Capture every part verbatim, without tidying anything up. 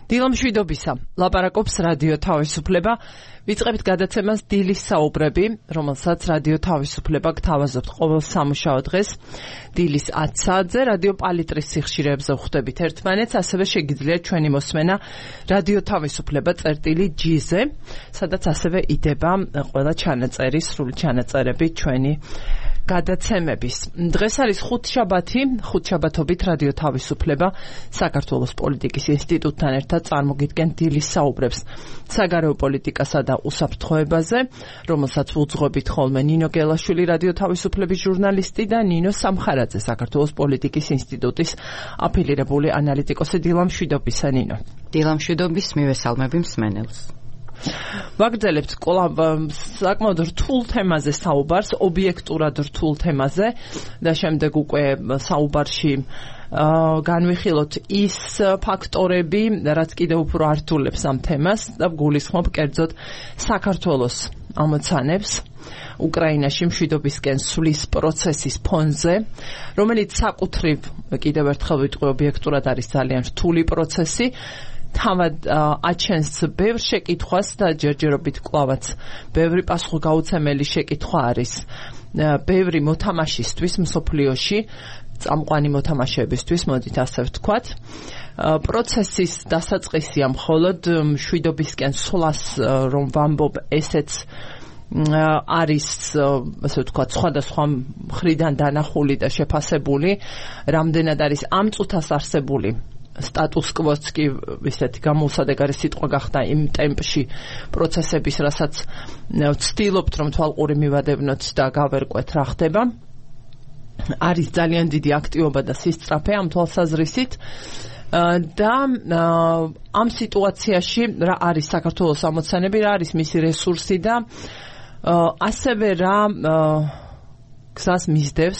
დილამშვიდობისა, ლაპარაკობს რადიო თავისუფლება. ვიწყებთ გადაცემას დილის საუბრები, რომელსაც რადიო თავისუფლება გთავაზობთ ყოველ სამუშაო დღეს დილის ათ საათზე რადიო პალიტრის სიხშირეებზე ვხვდებით ერთმანეთს, ასევე შეგიძლიათ ჩვენი მოსმენა რადიო თავისუფლება წერტილი ჯი-ზე, სადაც ასევე იდება ყველა ჩანაწერი, სრული ჩანაწერები ჩვენი გადაცემების. დღეს არის ხუთშაბათი, ხუთშაბათობით რადიო თავისუფლება საქართველოს პოლიტიკის ინსტიტუტთან ერთად წარმოგიდგენ დილის საუბრებს საგარეო პოლიტიკასა და უსაფრთხოებაზე, რომელსაც ვუძღვებით ხოლმე ნინო გელაშვილი, რადიო თავისუფლების ჟურნალისტი და ნინო სამხარაძე, საქართველოს პოლიტიკის ინსტიტუტის აფილირებული ანალიტიკოსი. დილამშვიდობისა, ნინო. დილამშვიდობის, მივესალმები მსმენელს. ვაგრძელებთ საკმაოდ რთულ თემაზე საუბარს, ობიექტურად რთულ თემაზე და შემდეგ უკვე საუბარში განვიხილოთ ის ფაქტორები, რაც კიდევ უფრო ართულებს ამ თემას და გულისხმობ კერძოდ საქართველოს ამოცანებს უკრაინაში მშვიდობისკენ სვლის პროცესის ფონზე, რომელიც საკუთრივ კიდევ ერთხელ ვიტყვი ობიექტურად არის ძალიან რთული პროცესი. თავად აჩენს ბევრ შეკითხვას და ჯერჯერობით კვლავაც ბევრი პასუხგაუცემელი შეკითხვა არის ბევრი მოთამაშისთვის მსოფლიოში, წამყვანი მოთამაშეებისთვის, მოდით ასე ვთქვათ. პროცესის დასაწყისია მხოლოდ მშვიდობისკენ სვლას, რომ ვამბობ, ესეც არის, ასე ვთქვათ, სხვადასხვა მხრიდან დანახული და შეფასებული, რამდენად არის ამ წუთას არსებული სტატუს კვოც კი ისეთი გამოუსადეგარი სიტყვა გახდა იმ ტემპში პროცესების, რასაც ვცდილობთ რომ თვალყური მივადევნოთ და გავერკვეთ რა ხდება. არის ძალიან დიდი აქტივობა და სისწრაფე ამ თვალსაზრისით და ამ სიტუაციაში რა არის საქართველოს ამოცანები, რა არის მისი რესურსი და ასევე რა გზას მისდევს,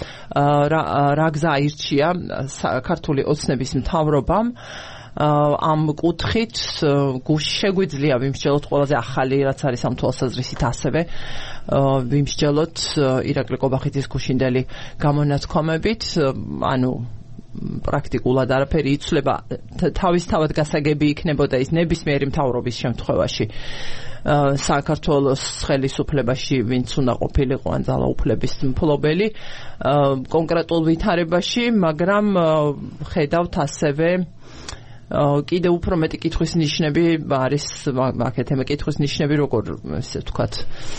რა გზა აირჩია საქართველოს ოცნების მთავრობამ ამ კუთხით. შეგვიძლია ვიმსჯელოთ ყველაზე ახალი, რაც არის ამ თვალსაზრისით, ასევე ვიმსჯელოთ ირაკლი ყობახიძის გუშინდელი გამონათქვამებით, ანუ პრაქტიკულად არაფერი იცვლება, თავისთავად გასაგები იქნებოდა ის ნებისმიერი მთავრობის შემთხვევაში საქართველოს ხელისუფლებაში, ვინც უნდა ყოფილიყო ან ძალაუფლების მფლობელი კონკრეტულ ვითარებაში, მაგრამ ხედავთ ასევე კიდევ უფრო მეტი კითხვის ნიშნები არის, აქეთ ემე კითხვის ნიშნები, როგორ ესე ვთქვათ,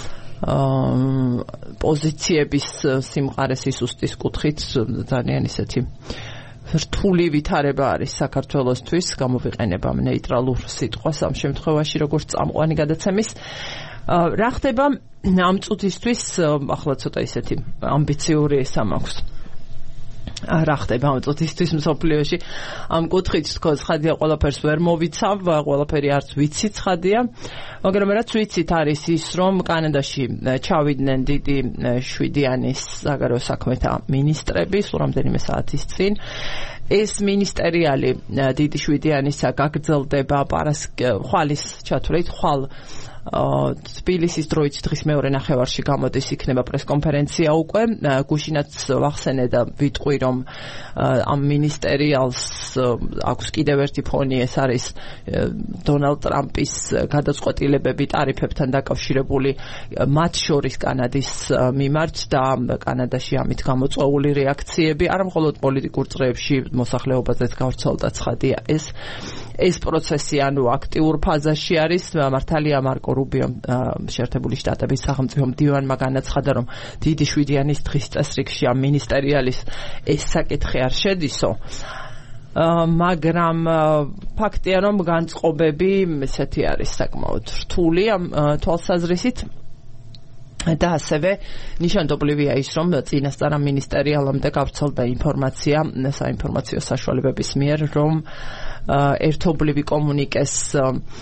პოზიციების სიმყარეს სისუსტის კუთხით ძალიან ისეთი რთული ვითარება არის საქართველოსთვის, გამოვიყენებამ ნეიტრალურ სიტყვას ამ შემთხვევაში, როგორც წამყვანი გადაცემის. რა ხდება ამ წუთისთვის, ახლა ცოტა ისეთი ამბიციური ესა მაქვს. რა ხდება ამ წუთისთვის მსოფლიოში, ამ კუთხით თქო, ცხადია ყველაფერს ვერ მოვიცავ, ყველაფერი არც ვიცი ცხადია, მაგრამ რაც ვიცით არის ის, რომ კანადაში ჩავიდნენ დიდი შვიდიანი საგარეო საქმეთა მინისტრები სულ რამდენიმე საათის წინ. ეს მინისტერიალი დიდი შვიდიანისა გაგრძელდება ხვალის ჩათვლით, ხვალ თბილისის დროით დღის მეორე ნახევარში გამოდის, იქნება პრესკონფერენცია უკვე. გუშინაც ვახსენე და ვიტყვი, რომ ამ მინისტერიალს აქვს კიდევ ერთი ფონი, ეს არის დონალდ ტრამპის გადაწყვეტილებები ტარიფებთან დაკავშირებული, მათ შორის კანადის მიმართ და კანადაში ამით გამოწვეული რეაქციები, არა მხოლოდ პოლიტიკურ წრეებში, მოსახლეობაზეც გავრცელდა ცხადია ეს ეს პროცესი, ანუ აქტიურ ფაზაში არის. მართალია მარკო რუბიო, შეერთებული შტატების სახელმწიფო მდივანმა განაცხადა, რომ დიდი შვიდიანის დღის წესრიგში ამ მინისტერიალის ეს საკითხი არ შედისო, მაგრამ ფაქტია, რომ განწყობები ესეთი არის საკმაოდ რთული ამ თვალსაზრისით. და ასევე ნიშანდობლივია ის, რომ წინასწარ ამ მინისტერიალამდე გავრცელდა ინფორმაცია საინფორმაციო საშუალებების მიერ, რომ ერთობლივი კომუნიკეს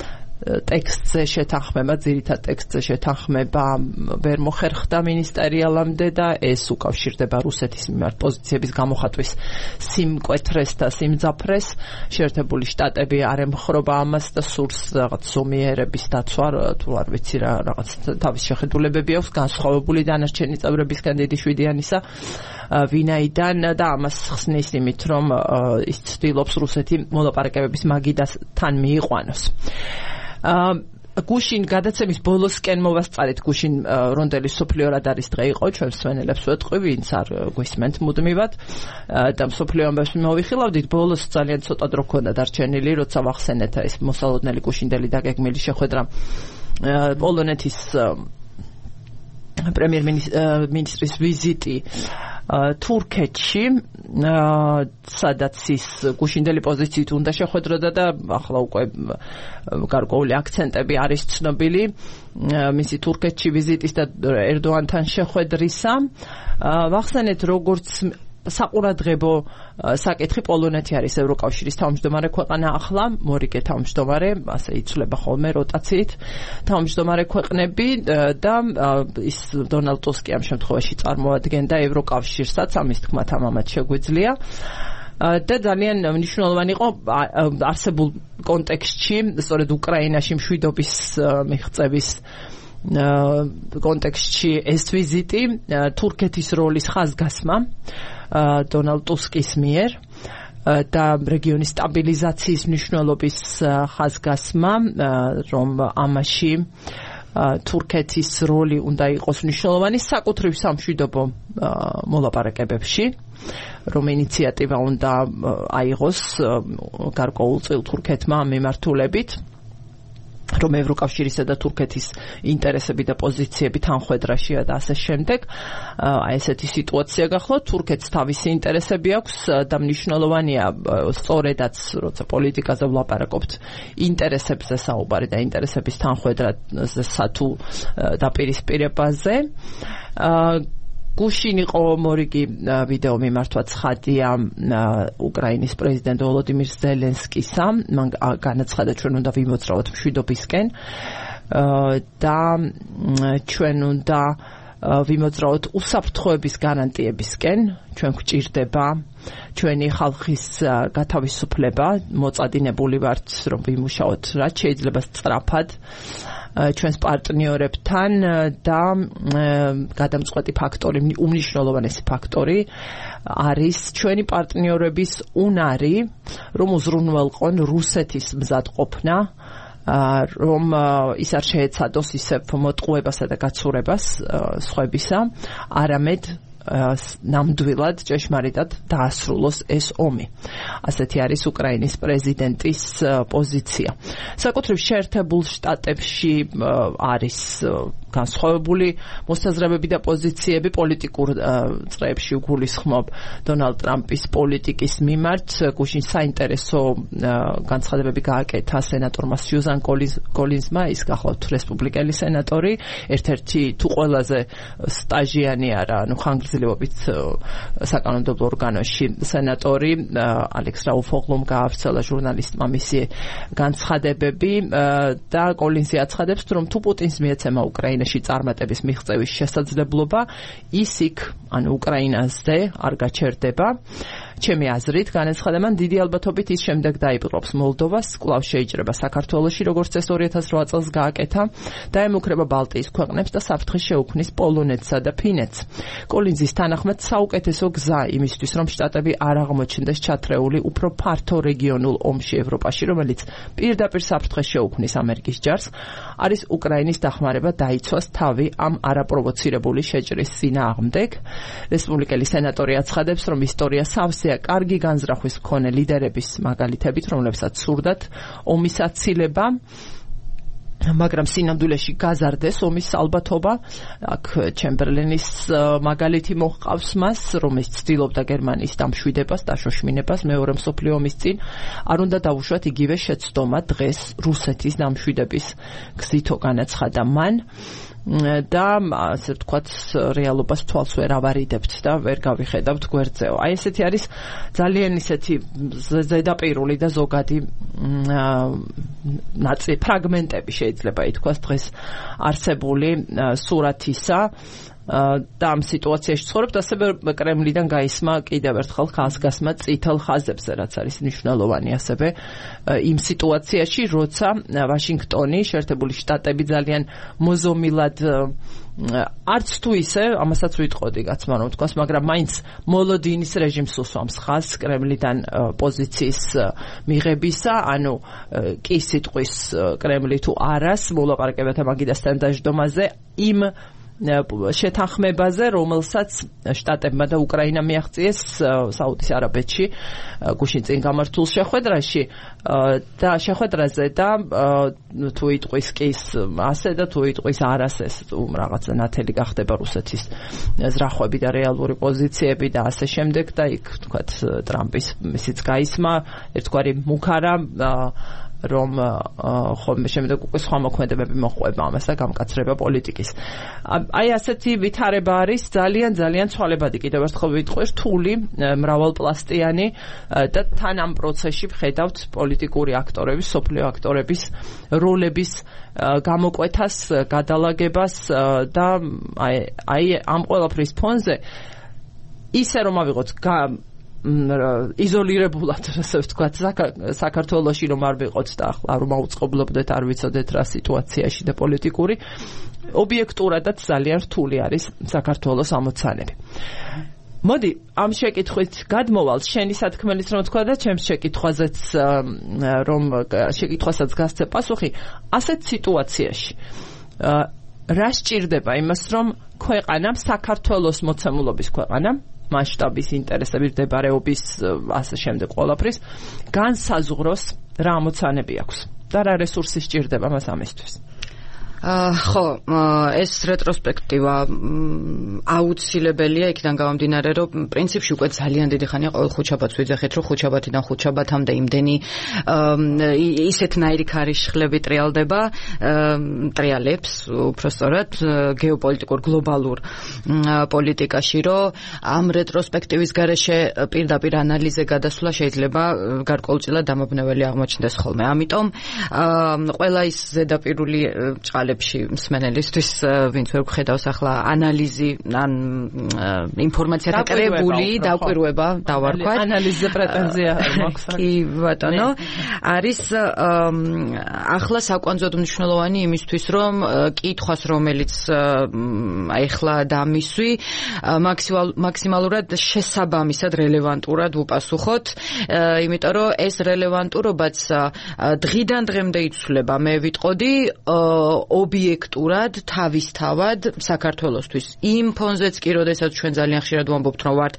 ტექსტზე შეთანხმება, ძირითად ტექსტზე შეთანხმება ვერ მოხერხდა მინისტერიალამდე და ეს უკავშირდება რუსეთის მიმართ პოზიციების გამოხატვის სიმკვეთრეს და სიმძაფრეს. შეერთებული შტატები არ ემხრობა ამას და სურს რაღაც ზომიერების დაცვა, თუ არ ვიცი რა რაღაც თავის შეხედულებები აქვს განსხვავებული დანარჩენი წევრებისგან დიდი შვიდიანისა ვინაიდან და ამას ხსნის იმით, რომ ის ცდილობს რუსეთი მოლაპარაკებების მაგიდასთან მიიყვანოს. გუშინ გადაცემის ბოლოსკენ მოვასწარეთ გუშინ რონდელის სოფლიო რადარის დღე იყო, ჩვენ მსმენელებს ვეთყვი, ვინც არ გვისმენთ მუდმივად და სოფლიო ამბებს მოვიხილავდით. ბოლოს ძალიან ცოტა დრო ქონდა დარჩენილი, როცა ვახსენეთ ეს მოსალოდნელი გუშინდელი დაგეგმილი შეხვედრა პოლონეთის პრემიერ-მინისტრის ვიზიტი თურქეთში, სადაც ის გუშინდელი პოზიციით უნდა შეხვედროდა და ახლა უკვე გარკვეული აქცენტები არის ცნობილი მისი თურქეთში ვიზიტის და ერდოანთან შეხვედრისა. ვახსენეთ, როგორც საყურადღებო საკითხი, პოლონეთი არის ევროკავშირის თავმჯდომარე ქვეყანა ახლა, მორიგე თავმჯდომარე, ასე იცვლება ხოლმე როტაციით თავმჯდომარე ქვეყნები და ის დონალდ ტუსკი ამ შემთხვევაში წარმოადგენდა ევროკავშირსაც, ამის თქმათ ამამაც შეგვიძლია. და ძალიან მნიშვნელოვანი იყო არსებულ კონტექსტში, სწორედ უკრაინაში მშვიდობის მიღწევის კონტექსტში ეს ვიზიტი, თურქეთის როლის ხაზგასმა დონალდ ტუსკის მიერ და რეგიონის სტაბილიზაციის მნიშვნელობის ხაზგასმა, რომ ამაში თურქეთის როლი უნდა იყოს მნიშვნელოვანი საკუთრივ სამშვიდობო მოლაპარაკებებში, რომ ინიციატივა უნდა აიღოს გარკვეულწილ თურქეთმა ამ მიმართულებით, რომ ევროკავშირისა და თურქეთის ინტერესები და პოზიციები თანხვედრაშია და ასე შემდეგ. აი ესეთი სიტუაცია გახლავთ, თურქეთს თავისი ინტერესები აქვს და მნიშვნელოვანია სწორედაც, როცა პოლიტიკაზე ვლაპარაკობთ, ინტერესებზე საუბარი და ინტერესების თანხვედრაზე თუ დაპირისპირებაზე. გუშინ იყო მორიგი ვიდეო მიმართვა ცხადია უკრაინის პრეზიდენტ ვოლოდიმირ ზელენსკისა, მან განაცხადა, ჩვენ უნდა ვიმოძრავოთ მშვიდობისკენ და ჩვენ უნდა ვიმოძრავოთ უსაფრთხოების გარანტიებისკენ, ჩვენ გვჭირდება ჩვენი ხალხის გათავისუფლება, მოწადინებული ვართ, რომ ვიმუშაოთ რაც შეიძლება სწრაფად ჩვენს პარტნიორებთან და გადამწყვეტი ფაქტორი, უმნიშვნელოვანესი ფაქტორი არის ჩვენი პარტნიორების უნარი, რომ უზრუნველყონ რუსეთის მზადყოფნა, რომ ის არ შეეცადოს ისევ მოტყუებასა და გაცურებას სხვებისა, არამედ ნამდვილად ჭეშმარიტად დაასრულოს ეს ომი. ასეთი არის უკრაინის პრეზიდენტის პოზიცია. საკუთრივ შეერთებულ შტატებში არის განსხვავებული მოსაზრებები და პოზიციები პოლიტიკურ წრეებში უგულისხმობ დონალდ ტრამპის პოლიტიკის მიმართ. გუშინ საინტერესო განცხადებები გააკეთა სენატორმა სიუზან კოლინზმა, ის გახლავთ რესპუბლიკელი სენატორი, ერთ-ერთი თუ ყველაზე სტაჟიანი არა, ანუ ხანგრძლივობით საკანონმდებლო ორგანოში სენატორი, ალექს რაუფოღლუმ გაავრცელა ჟურნალისტმა მისი განცხადებები და კოლინზი აცხადებს, რომ თუ პუტინს მიეცემა უკრაინა წარმატების მიღწევის შესაძლებლობა, ის იქ, ანუ უკრაინაზე არ გაჩერდება. ჩემი აზრით, განაცხადა, დიდი ალბათობით ის შემდეგ დაიპყრობს მოლდოვას, კვლავ შეიჭრება საქართველოში, როგორც ეს ორი ათას რვა წელს გააკეთა, და ემუქრება ბალტიის ქვეყნებს და საფრთხე შეუქმნის პოლონეთსა და ფინეთს. კოლინზის თანახმად საუკეთესო გზა იმისთვის, რომ შტატები არ აღმოჩნდეს ჩათრეული უფრო ფართო რეგიონულ ომში ევროპაში, რომელიც პირდაპირ საფრთხეს შეუქმნის ამერიკის ჯარს, არის უკრაინის დახმარება დაიცვას თავი ამ არაპროვოცირებული შეჭრის წინააღმდეგ. რესპუბლიკელი სენატორი აცხადებს, რომ ისტორია სავსეა კარგი განზრახვის მქონე ლიდერების მაგალითებით, რომლებსაც სურდათ ომის აცილება, მაგრამ სინამდვილეში გაზარდეს ომის ალბათობა. აქ ჩემბერლენის მაგალითი მოჰყავს მას, რომელიც ცდილობდა გერმანიის დამშვიდებას, დაშოშმინებას მეორე მსოფლიო ომის წინ. არ უნდა დავუშვათ იგივე შეცდომა დღეს რუსეთის დამშვიდების გზითო, განაცხადა მან. და ასე ვთქვათ რეალობას თვალს ვერ ავარიდებთ და ვერ გავიხედავთ გვერდზეო. აი ესეთი არის ძალიან ისეთი ზედაპირული და ზოგადი ნაწილი ფრაგმენტები შეიძლება ითქვას დღეს არსებული სურათისა და ამ სიტუაციაში ცხოვრობთ, ასევე კრემლიდან გაისმა კიდევ ერთხელ ხაზგასმა წითელ ხაზებზე, რაც არის მნიშვნელოვანი ასევე იმ სიტუაციაში, როცა ვაშინგტონი, შეერთებული შტატები ძალიან მოზომილად არც თუ ისე, ამასაც ვიტყოდი გაცმა რომ თქვას, მაგრამ მაინც მოლოდინის რეჟიმს უსვამს ხაზს კრემლიდან პოზიციის მიღებისა, ანუ კი სიტყვის კრემლი თუ არას მოლაპარაკებათა მაგიდასთან დაждომაზე იმ შეთანხმებაზე, რომელსაც შტატებმა და უკრაინამ მიაღწიეს საუდის არაბეთში გუშინ წინ გამართულ შეხვედრაში და შეხვედრაზე და თუ იტყვის კი ასე და თუ იტყვის არას ეს რაღაცა ნათელი გახდება რუსეთის ზრახვები და რეალური პოზიციები და ასე შემდეგ და იქ თქვათ ტრამპის ისიც გაისმა ერთგვარი მუქარა რომ ხოლმე შემდეგ უკვე სხვა მოქმედებები მოყვება ამას და გამკაცრება პოლიტიკის. აი ასეთი ვითარება არის ძალიან ძალიან ცვალებადი, კიდევ ერთხელ ვიტყვი, რთული, მრავალპლასტიანი და თან ამ პროცესში ვხედავთ პოლიტიკური აქტორების, სოფლიო აქტორების როლების გამოკვეთას, გადალაგებას და აი აი ამ ყველაფრის ფონზე ისე რომ ავიღოთ იზოლირებულად, ასე ვთქვათ, საქართველოში რომ არ ვიყოთ და ახლა რომ აუწყებლობდეთ, არ ვიცოდეთ რა სიტუაციაში და პოლიტიკური, ობიექტურადაც ძალიან რთული არის საქართველოს ამოცანები. მოდი, ამ შეკითხვით გადმოვალ, შენი სათქმელიც რომ თქვა და ჩემს შეკითხვაზეც რომ შეკითხვასაც გასცე პასუხი, ასეთ სიტუაციაში რა სჭირდება იმას, რომ ქვეყანამ, საქართველოს მოცემულობის ქვეყანამ მასშტაბის ინტერესების მდებარეობის ასე შემდეგ ყველაფრის განსაზღვროს რა ამოცანები აქვს და რა რესურსი სჭირდება მას ამისთვის. ხო, ეს რეტროსპექტივა აუცილებელია იქიდან გამომდინარე, რომ პრინციპში უკვე ძალიან დიდი ხანია ყოველ ხუთშაბათს ვიძახით, რომ ხუთშაბათიდან ხუთშაბათამდე იმდენი ისეთნაირი ქარიშხლები ტრიალდება, ტრიალებს, უпростоრად გეოპოლიტიკურ გლობალურ პოლიტიკაში, რომ ამ რეტროსპექტივის გარეშე პირდაპირ ანალიზე გადასვლა შეიძლება გარკვეულწილად დამაბნეველი აღმოჩნდეს ხოლმე. ამიტომ ყველა ის ზედაპირული ჭყალები მსმენელისთვის, ვინც ვერ გხედავს ახლა ანალიზი, ან ინფორმაციათა კრებული, დაკვირვება, დავარქვათ. ანალიზზე პრეტენზია მაქვს. კი, ბატონო, არის ახლა საკვანძოდ მნიშვნელოვანი იმისთვის, რომ კითხვას, რომელიც ახლა დამისვი, მაქსიმალურად შესაბამისად რელევანტურად უპასუხოთ, იმიტომ რომ ეს რელევანტურობაც დღიდან დღემდე იცვლება, მე ვიტყოდი, ობიექტურად, თავისთავად საქართველოსთვის. იმ ფონზეც კი, როდესაც ჩვენ ძალიან ხშირად ვამბობთ, რომ ვართ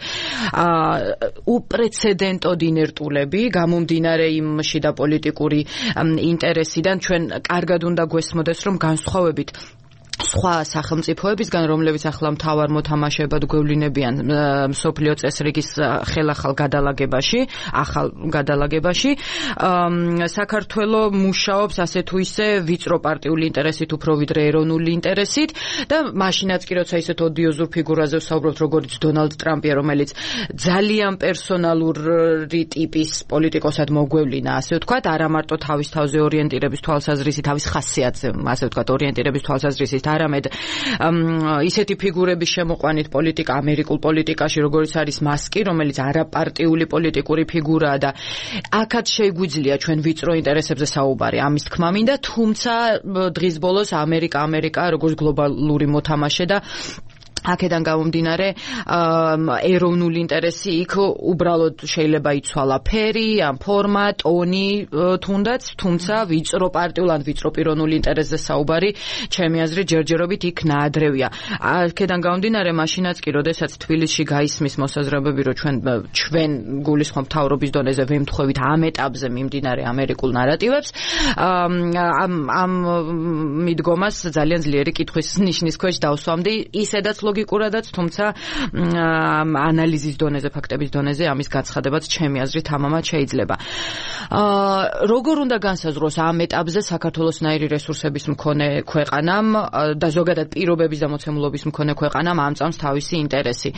უპრეცედენტოდ ინერტულები, გამომდინარე იმ შიდა პოლიტიკური ინტერესიდან, ჩვენ კარგად უნდა გვესმოდეს, რომ განსხვავებით სხვა სახელმწიფოებისგან, რომლებიც ახლა მთავარ მოთამაშეებად გვევლინებიან მსოფლიო წესრიგის ხელახალ გადალაგებაში, ახალ გადალაგებაში, საქართველო მუშაობს ასე თუ ისე ვიწრო პარტიული ინტერესით უფრო ვიდრე ეროვნული ინტერესით და მაშინაც კი როცა ისეთ ოდიოზურ ფიგურაზე ვსაუბრობთ, როგორც დონალდ ტრამპია, რომელიც ძალიან პერსონალური ტიპის პოლიტიკოსად მოგვევლინა, ასე ვთქვათ, არა მარტო თავის თავზე ორიენტირების თვალსაზრისით, თავის ხასიათზე, ასე ვთქვათ, ორიენტირების თვალსაზრისით, არამედ ისეთი ფიგურების შემოყვანით პოლიტიკა, ამერიკულ პოლიტიკაში, როგორც არის მასკი, რომელიც არაპარტიული პოლიტიკური ფიგურაა და აქაც შეგვიძლია ჩვენ ვიწრო ინტერესებზე საუბარი, ამის თქმა მინდა, თუმცა დღის ბოლოს ამერიკა, ამერიკა როგორც გლობალური მოთამაშე და აქედან გამომდინარე ეროვნული ინტერესი იქ უბრალოდ შეიძლება იცვალა ფერი, ან ფორმა, ტონი, თუნდაც, თუმცა ვიწრო პარტიულ ან ვიწრო პიროვნული ინტერესზე საუბარი, ჩემი აზრით ჯერჯერობით იქ ნაადრევია. აქედან გამომდინარე, მაშინაც კი, როდესაც თბილისში გაისმის მოსაზრებები, რომ ჩვენ ჩვენ გულისხმობ მთავრობის დონეზე ვემთხვევით ამ ეტაპზე მიმდინარე ამერიკულ ნარატივებს, ამ ამ მიდგომას ძალიან ძლიერი კითხვის ნიშნის ქვეშ დავსვამდი, ისედაც ლოგიკურადაც, თუმცა ანალიზის დონეზე, ფაქტების დონეზე ამის გაცხადებაც ჩემი აზრით ამამად შეიძლება. აა როგორ უნდა განსაზღვროს ამ ეტაპზე საქართველოსნაირი რესურსების მქონე ქვეყანამ და ზოგადად პირობების და მოცემულობის მქონე ქვეყანამ ამწამს თავისი ინტერესი.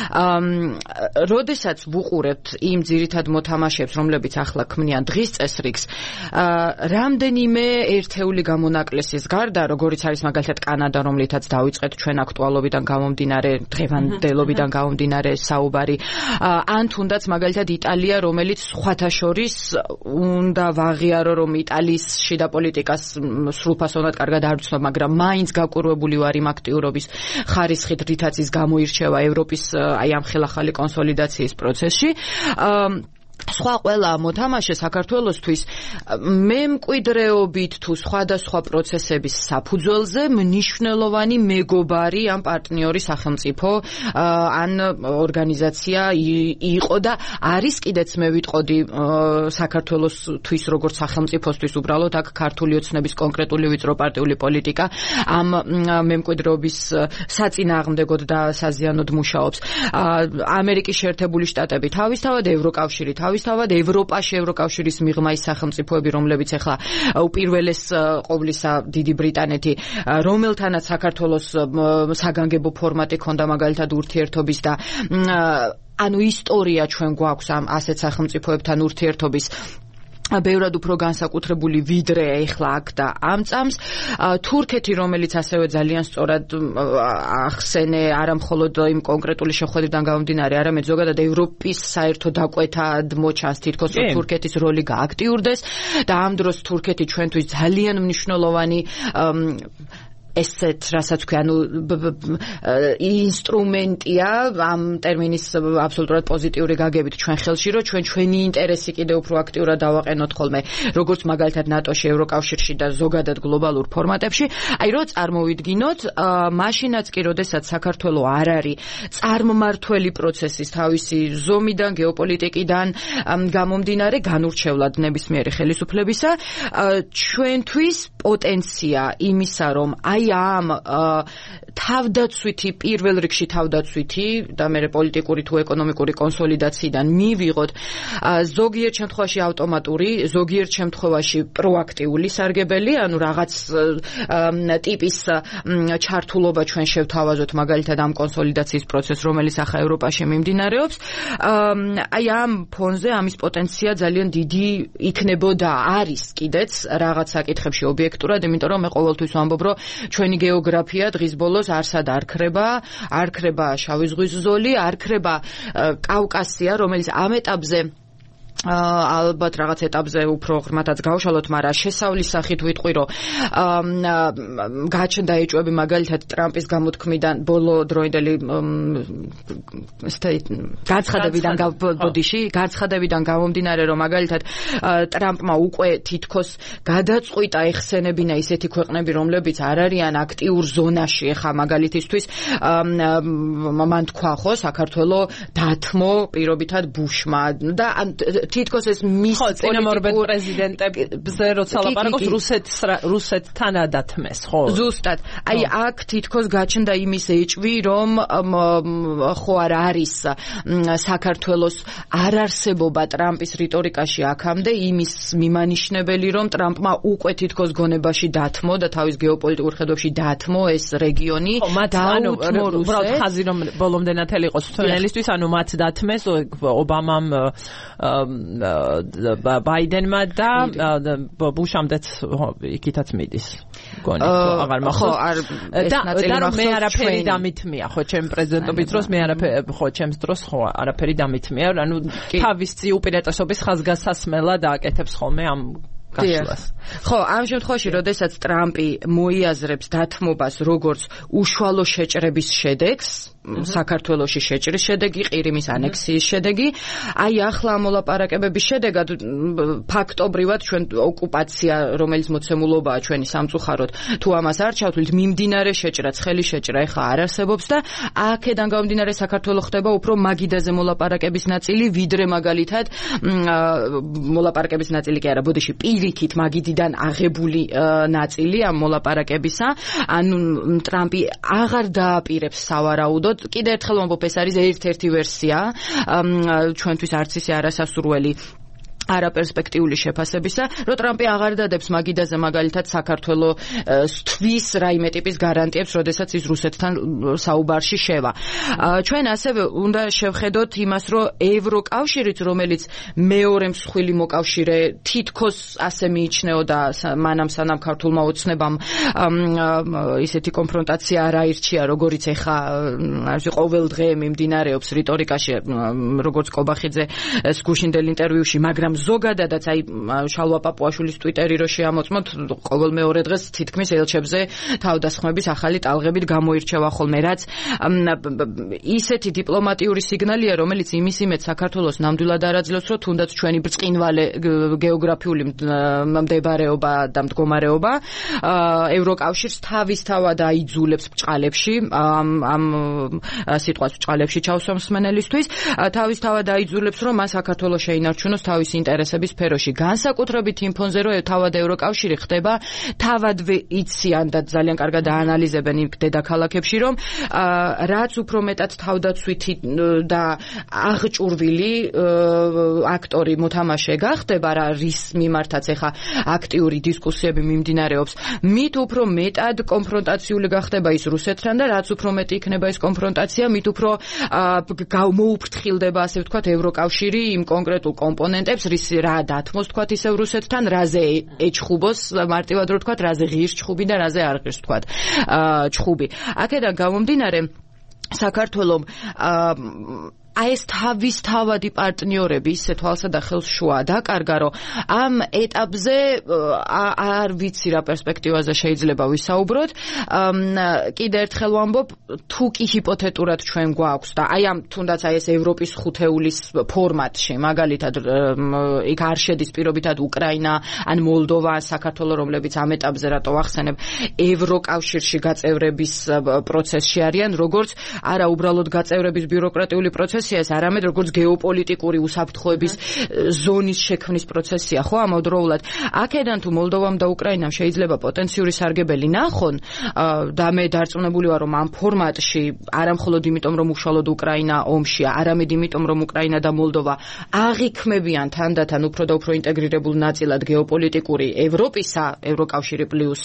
აა როდესაც ვუყურებთ იმ ძირითად მოთამაშეებს, რომლებიც ახლა ქმნიან დღის წესრიგს, აა რამდენიმე ერთეული გამონაკლისის გარდა, როგორიც არის მაგალითად კანადა, რომლითაც დავიწყეთ ჩვენ აქტუალობიდან გამომდინარე, დღევანდელობიდან გამომდინარე საუბარი, ან თუნდაც მაგალითად იტალია, რომელიც სხვათა შორის უნდა ვაღიარო, რომ იტალიის შიდა პოლიტიკას სრულფასოვნად კარგად არ ვცნობ, მაგრამ მაინც გაკვირვებული ვარ იმ აქტიურობის ხარისხით, რითაც ის გამოირჩევა ევროპის აი ამ ხელახალი კონსოლიდაციის პროცესში. სხვა ყველა მოთამაშე საქართველოსთვის მემკვიდრეობით თუ სხვადასხვა პროცესების საფუძველზე მნიშვნელოვანი მეგობარი ან პარტნიორი სახელმწიფო ან ორგანიზაცია იყო და არის კიდეც მე ვიტყოდი საქართველოსთვის როგორც სახელმწიფოსთვის უბრალოდ აქ ქართული ოცნების კონკრეტული ვიწრო პარტიული პოლიტიკა ამ მემკვიდრეობის საწინააღმდეგოდ და საზიანოდ მუშაობს. ამერიკის შეერთებული შტატები თავისთავად, ევროკავშირი თავისთავად, ევროპაში ევროკავშირის მიღმა ის სახელმწიფოები, რომლებიც ახლა უპირველეს ყოვლისა დიდი ბრიტანეთი, რომელთანაც საქართველოს საგანგებო ფორმატი ქონდა მაგალითად ურთიერთობის და ანუ ისტორია ჩვენ გვაქვს ამ ასეთ სახელმწიფოებთან ურთიერთობის ბევრად უფრო განსაკუთრებული ვიდრე ეხლა აქ და ამ წამს. თურქეთი, რომელიც ასევე ძალიან სწორად ახსენე არა მხოლოდ იმ კონკრეტული შეხვედრიდან გამომდინარე, არამედ ზოგადად ევროპის საერთო დაკვეთად მოჩანს თითქოს რომ თურქეთის როლი გააქტიურდეს და ამ დროს თურქეთი ჩვენთვის ძალიან მნიშვნელოვანი ესეთ, რასაც ქვია, ანუ ინსტრუმენტია ამ ტერმინის აბსოლუტურად პოზიტიური გაგებით ჩვენ ხელში, რომ ჩვენ ჩვენი ინტერესი კიდევ უფრო აქტიურად დავაყენოთ ხოლმე, როგორც მაგალითად ნატოში, ევროკავშირში და ზოგადად გლობალურ ფორმატებში. აი რო წარმოვიდგინოთ, მაშინაც კი, როდესაც საქართველო არ არის წარმმართველი პროცესის თავისი ზომიდან, გეოპოლიტიკიდან გამომდინარე, განურჩევლად ნებისმიერი ხელისუფლებისა, ჩვენთვის პოტენცია იმისა, რომ აი ამ თავდაცვითი, პირველ რიგში თავდაცვითი და მე პოლიტიკური თუ ეკონომიკური კონსოლიდაციიდან მივიღოთ ზოგიერთ შემთხვევაში ავტომატური, ზოგიერთ შემთხვევაში პროაქტიული სარგებელი, ანუ რაღაც ტიპის ჩართულობა ჩვენ შევთავაზოთ მაგალითად ამ კონსოლიდაციის პროცესს, რომელიც ახლა ევროპაში მიმდინარეობს. აი ამ ფონზე ამის პოტენცია ძალიან დიდი იქნებოდა, არის კიდეც რაღაც საკითხებში ობიექტურად, იმიტომ რომ მე ყოველთვის ვამბობ, რომ ჩვენი გეოგრაფია დღის ბოლოს არსად არ ქრება, არ ქრება შავი ზღვის ზოლი, არ ქრება კავკასია, რომელიც ამ ეტაპზე ალბათ რაღაც ეტაპზე უფრო ღრმათაც გავშალოთ, მაგრამ შესავლის სახით ვიტყვი, რომ გაჩნდა ეჭვები მაგალითად ტრამპის გამოთქმიდან ბოლო დროინდელი განცხადებიდან ბოდიში, განცხადებიდან გამომდინარე, რომ მაგალითად ტრამპმა უკვე თითქოს გადაწყვიტა ეხსენებინა ისეთი ქვეყნები, რომლებიც არ არიან აქტიურ ზონაში, ხა მაგალითისთვის მან თქვა ხო საქართველო დათმო პირობითად ბუშმა და თითქოს ეს მის პოლიტიკურ პრეზიდენტებზე როცა ლაპარაკობს რუსეთს რუსეთთან ადათმეს, ხო? ზუსტად. აი აქ თითქოს გაჩნდა იმის ეჭვი, რომ ხო არ არის საქართველოს არარსებობა ტრამპის რიტორიკაში აქამდე იმის მიმანიშნებელი, რომ ტრამპმა უკვე თითქოს გონებაში დათმო და თავის გეოპოლიტიკურ ხედვებში დათმო ეს რეგიონი. დაუთმო უბრალოდ ხაზი რომ ბოლომდე ნათელი იყოს თვალისთვის, ანუ მათ დათმეს ობამამ ბაიდენმა და ბუშამდეც იქითაც მიდის. გონი აღარ მახსოვს. და და მე არაფერი დამითმია, ხო, ჩემ პრეზიდენტობის დროს მე არაფერი, ხო, ჩემს დროს ხო, არაფერი დამითმია, ანუ თავისი უპირატესობის ხაზგასასმელად აკეთებს ხოლმე ამ გასვლას. ხო, ამ შემთხვევაში, როდესაც ტრამპი მოიაზრებს დათმობას როგორც უშუალო შეჭრების შედეგს, საქართველოში შეჭრის შედეგი, ყირიმის ანექსიის შედეგი. აი ახლა მოლაპარაკებების შედეგად ფაქტობრივად ჩვენ ოკუპაცია, რომელიც მოცემულობაა ჩვენი სამწუხაროდ, თუ ამას არ ჩავთვლით, მიმდინარე შეჭრა, ცხელი შეჭრა ეხლა არ არსებობს და აქედან გამომდინარე საქართველო ხდება უფრო მაგიდაზე მოლაპარაკების ნაწილი, ვიდრე მაგალითად მოლაპარაკების ნაწილი კი არა, ბოდიში პირიქით მაგიდიდან აღებული ნაწილი ამ მოლაპარაკებისა. ანუ ტრამპი აღარ დააპირებს სავარაუდოდ. კიდევ ერთხელ ვამბობ, ეს არის ერთ-ერთი ვერსია, ჩვენთვის არც ისე არასასურველი არაპერსპექტიული შეფასებისა, რომ ტრამპი აღარ დადებს მაგიდაზე მაგალითად საქართველოს რაიმე ტიპის გარანტიებს, როდესაც ის რუსეთთან საუბარში შევა. ჩვენ ასევე უნდა შევხედოთ იმას, რომ ევროკავშირიც, რომელიც მეორე მსხვილი მოკავშირე თითქოს ასე მიიჩნეოდა მანამ სანამ ქართულმა ოცნებამ ისეთი კონფრონტაცია არ აირჩია, როგორიც ეხა ყოველ დღე მიმდინარეობს რიტორიკაში, როგორც კობახიძე სგუშინდელ ინტერვიუში, მაგრამ ზოგადადაც აი შალვა პაპუაშვილის ტვიტერი რო შეამოწმოთ, ყოველ მეორე დღეს თითქმის ელჩებზე თავდასხმების ახალი ტალღებით გამოირჩევა ხოლმე, რაც ისეთი დიპლომატიური სიგნალია, რომელიც იმის იმედ საქართველოს ნამდვილად არაძლევს, რომ თუნდაც ჩვენი ბრწყინვალე გეოგრაფიული მდებარეობა და მდგომარეობა ევროკავშირს თავისთავად აიძულებს ბჭყალებში, ამ ამ სიტყვას ბჭყალებში ჩავსვამ მსმენელისთვის, თავისთავად აიძულებს, რომ მას საქართველოს შეინარჩუნოს თავისი ინტერესების სფეროში. განსაკუთრებით იმ ფონზე, რომ თავად ევროკავშირი ხდება თავადვე იციან და ძალიან კარგად აანალიზებენ იმ დედაქალაქებში, რომ რაც უფრო მეტად თავდაცვითი და აღჭურვილი აქტორი მოთამაშე გახდება, რა რის მიმართაც ახლა აქტიური დისკუსიები მიმდინარეობს, მით უფრო მეტად კონფრონტაციული გახდება ის რუსეთთან და რაც უფრო მეტი იქნება ეს კონფრონტაცია, მით უფრო მოუფრთხილდება, ასე ვთქვათ, ევროკავშირი იმ კონკრეტულ კომპონენტებს, რის რა დათმოს თქვათ ისევ რუსეთთან, რაზე ეჩხუბოს, მარტივად რო თქვათ, რაზე ღირს ჩხუბი და რაზე არ ღირს თქვათ ჩხუბი. აქედან გამომდინარე საქართველომ აი ეს თავის თავადი პარტნიორები ისე თვალსა და ხელს შუა დაკარგა, რომ ამ ეტაპზე არ ვიცი რა პერსპექტივაზე შეიძლება ვისაუბროთ. კიდე ერთხელ ვამბობ, თუ კი ჰიპოთეტურად ჩვენ გვაქვს და აი ამ თუნდაც აი ეს ევროპის ხუთეულის ფორმატში, მაგალითად იქ არ შედის პირობითად უკრაინა, ან მოლდოვა, ან საქართველო, რომლებიც ამ ეტაპზე რატო ვახსენებ, ევროკავშირში გაწევრების პროცესში არიან, როგორც არა უბრალოდ გაწევრების ბიუროკრატიული პროცესი, ეს არამედ როგორც გეოპოლიტიკური უსაფრთხოების ზონის შექმნის პროცესია, ხო, ამავდროულად. აქედან თუ მოლდოვამ და უკრაინამ შეიძლება პოტენციური სარგებელი ნახონ და მე დარწმუნებული ვარ, რომ ამ ფორმატში არამხოლოდ იმიტომ, რომ უშუალოდ უკრაინა ომშია, არამედ იმიტომ, რომ უკრაინა და მოლდოვა აღიქმებიან თანდათან უფრო და უფრო ინტეგრირებულ ნაწილად გეოპოლიტიკური ევროპისა, ევროკავშირი პლუს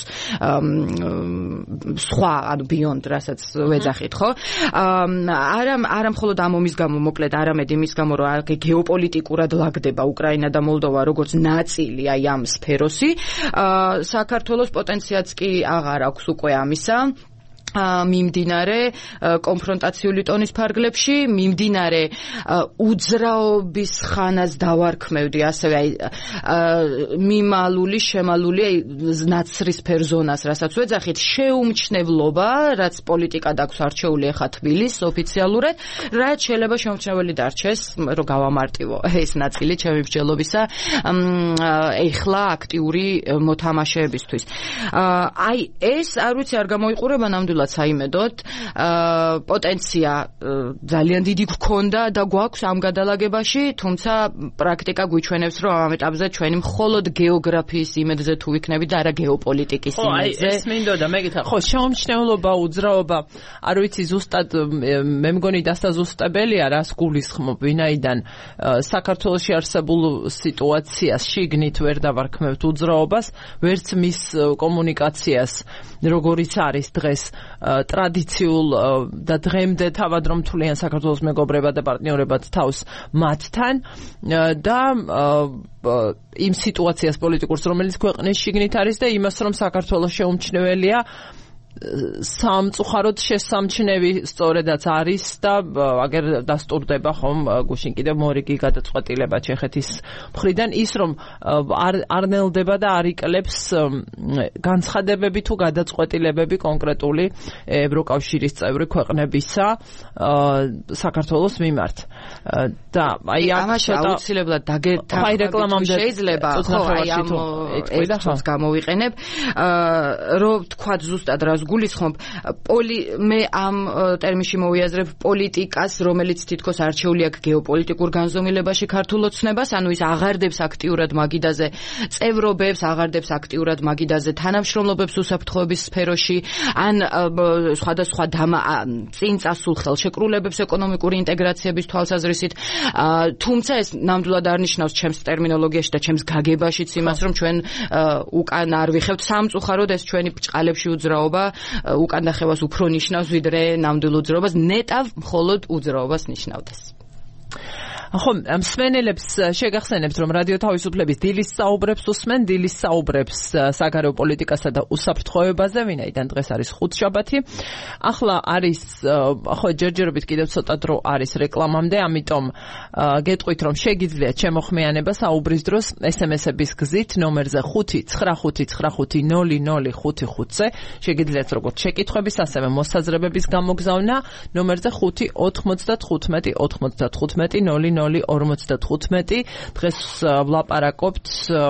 სხვა, ანუ beyond, რასაც ვეძახით, ხო? არა არამხოლოდ ამ ომის მოკლედ არამედ იმის გამო, რომ გეოპოლიტიკურად ლაგდება უკრაინა და მოლდოვა როგორც ნაწილი აი ამ სფეროსი, საქართველოს პოტენციალს კი აღარ აქვს უკვე ამისა. მიმდინარე კონფრონტაციული ტონის ფარგლებში, მიმდინარე უძრაობის ხანას დავარქმევდი, ასევე აი მიმალული, შემალული ნაცრისფერ ზონას, რასაც ვეძახით, შეუმჩნევლობა, რაც პოლიტიკად აქვს არჩეული ახლა თბილისს ოფიციალურად, რაც შეიძლება შეუმჩნეველი დარჩეს, რომ გავამარტივო ეს ნაწილი ჩემი მსჯელობისა ეხლა აქტიური მოთამაშეებისთვის. აი ეს არ ვიცი არ გამოიყურება ნამდვილად საიმედოდ, პოტენცია ძალიან დიდი გქონდა და გვაქვს ამ გადალაგებაში, თუმცა პრაქტიკა გვიჩვენებს, რომ ამ ეტაპზე ჩვენი მხოლოდ გეოგრაფიის იმედზე თუ ვიქნებით და არა გეოპოლიტიკის იმედზე. ეს მინდოდა მეკითხა, ხო, შეუმჩნევლობა, უძრაობა, არ ვიცი ზუსტად მე მგონი დასაზუსტებელია რას გულისხმობ, ვინაიდან საქართველოში არსებულ სიტუაციას შიგნით ვერ დავარქმევთ უძრაობას, ვერც მის კომუნიკაციას, როგორიც არის დღეს ტრადიციულ და დღემდე თავად რომ თვლიან საქართველოს მეგობრებად და პარტნიორებად თავს მათთან და იმ სიტუაციას პოლიტიკურს, რომელიც ქვეყნის შიგნით არის და იმას, რომ საქართველოს შეუმჩნეველია სამწუხაროდ შესამჩნევი სწორედაც არის და აგერ დასტურდება ხომ გუშინ კიდევ მორიგი გადაწყვეტილება ჩეხეთის მხრიდან ის რომ არ არ ნელდება და არ იკლებს განცხადებები თუ გადაწყვეტილებები კონკრეტული ევროკავშირის წევრი ქვეყნებისა საქართველოს მიმართ და აი ამაში აუცილებლად დაგერთმავთ შეიძლება ხო აი ამ ეს გამოვიყენებ რომ თქვა ზუსტად რას გულისხმობ პოლი მე ამ ტერმინში მოვიაზრებ პოლიტიკას რომელიც თითქოს არჩეული აქვს გეოპოლიტიკურ განზომილებაში ქართულ ოცნებას ანუ ის აღარდებს აქტიურად მაგიდაზე წევრობებს აღარდებს აქტიურად მაგიდაზე თანამშრომლობებს უსაფრთხოების სფეროში ან სხვადასხვა წინ წასულ ხელშეკრულებებს ეკონომიკური ინტეგრაციების თვალსაზრისით თუმცა ეს ნამდვილად არ ნიშნავს ჩემს ტერმინოლოგიაში და ჩემს გაგებაშიც იმას რომ ჩვენ უკან არ ვიხევთ სამწუხაროდ ეს ჩვენი ბჭყალებში უძრაობა უკან დახევას უფრო ნიშნავს ვიდრე ნამდვილ უძრაობას ნეტავ მხოლოდ უძრაობას ნიშნავდეს ხო, მსმენელებს შეგახსენებთ, რომ რადიო თავისუფლების დილის საუბრებს უსმენ, დილის საუბრებს საგარეო პოლიტიკასა და უსაფრთხოებაზე, ვინაიდან დღეს არის ხუთშაბათი. ახლა არის, ხო, ჯერჯერობით კიდევ ცოტა დრო არის რეკლამამდე, ამიტომ გეტყვით, რომ შეგიძლიათ შემოხმიანება საუბრის დროს ეს ემ ეს-ების გზით ნომერზე ხუთი ცხრა ხუთი ცხრა ხუთი ნული ნული ხუთი ხუთზე შეგიძლიათ როგორც შეკითხვების, ასევე მოსაზრებების გამოგზავნა ნომერზე ხუთი ოთხმოცდათხუთმეტი ოთხმოცდათხუთმეტი ნული ნული ორმოცდათხუთმეტი დღეს ვლაპარაკობთ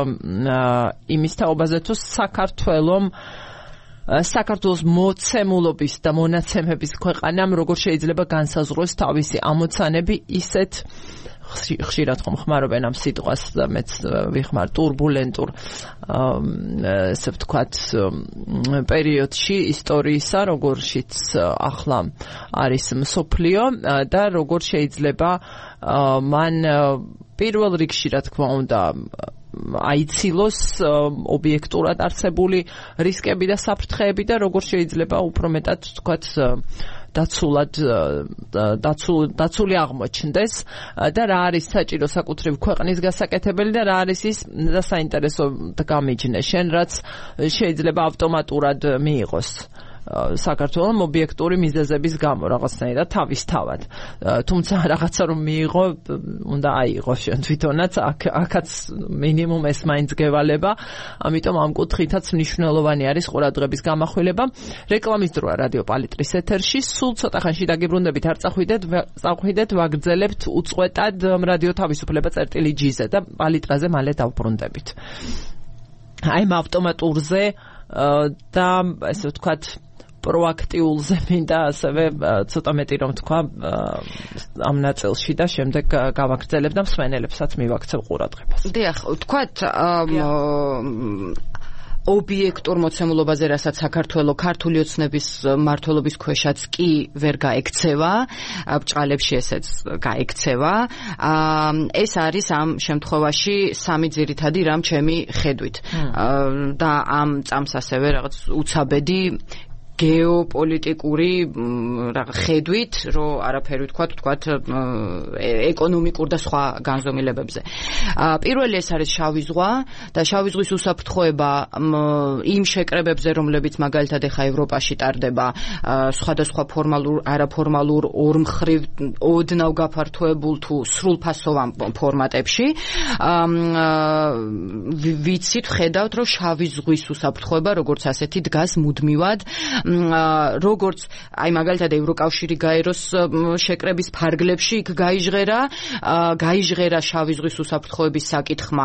იმის თაობაზე თუ საქართველოს საქართველოს მოცემულობის და მონაცემების ქვეყანამ როგორ შეიძლება განსაზღვროს თავისი ამოცანები ისეთ ხშირად ხომ ხმარობენ ამ სიტყვას და მეც ვიხმარ турბულენტურ ესე ვთქვათ პერიოდში ისტორიისა როგორშიც ახლა არის მსოფლიო და როგორ შეიძლება მან პირველ რიგში რა თქმა უნდა აიცილოს ობიექტურად არსებული რისკები და საფრთხეები და როგორ შეიძლება უფრო მეტად ვთქვათ დაცულად დაცული აღმოჩნდეს და რა არის საჭირო საკუთრივ ქვეყნის გასაკეთებელი და რა არის ის და საინტერესო გამიჯნე შენ რაც შეიძლება ავტომატურად მიიღოს საქართველოს ობიექტური მიზეზების გამო რაღაცნაირად თავისთავად. თუმცა რაღაცა რომ მიიღო, უნდა აიღო შენ თვითონაც აქაც მინიმუმ ეს მაინც გევალება, ამიტომ ამ კუთხითაც მნიშვნელოვანი არის ყურადღების გამახვილება. რეკლამის დროა რადიო პალიტრის ეთერში, სულ ცოტა ხანში დაგიბრუნდებით, არ წახვიდეთ, წახვიდეთ, ვაგრძელებთ უწყვეტად რადიო თავისუფლება წერტილი ჯი-ზე და პალიტრაზე მალე დავბრუნდებით. აი ამ ავტომატურზე და ესე ვთქვათ პროაქტიულზე მინდა ასევე ცოტა მეტი რომ თქვა ამ ნაწილში და შემდეგ გავაგრძელებ და მსმენელებსაც მივაქცევ ყურადღებას. დიახ, ვთქვათ ობიექტურ მოცემულობაზე, რასაც საქართველოს ქართული ოცნების მმართველობის ქვეშაც კი ვერ გაექცევა, ბჭყალებში ესეც გაექცევა. ეს არის ამ შემთხვევაში სამი ძირითადი რამ ჩემი ხედვით. და ამ წამს ასევე რაღაც უცაბედი გეოპოლიტიკური ხედვით, რომ არაფერი ვთქვათ, ვთქვათ ეკონომიკურ და სხვა განზომილებებზე. პირველი ეს არის შავი ზღვა და შავი ზღვის უსაფრთხოება იმ შეკრებებზე, რომლებიც მაგალითად ეხა ევროპაში ტარდება სხვადასხვა ფორმალურ, არაფორმალურ, ორმხრივ, ოდნავ გაფართოებულ თუ სრულფასოვან ფორმატებში. ვიცით, ხედავთ, რომ შავი ზღვის უსაფრთხოება როგორც ასეთი დგას მუდმივად როგორც აი მაგალითად ევროკავშირი გაეროს შეკრების ფარგლებში იქ გაიჟღერა გაიჟღერა შავი ზღვის უსაფრთხოების საკითხმა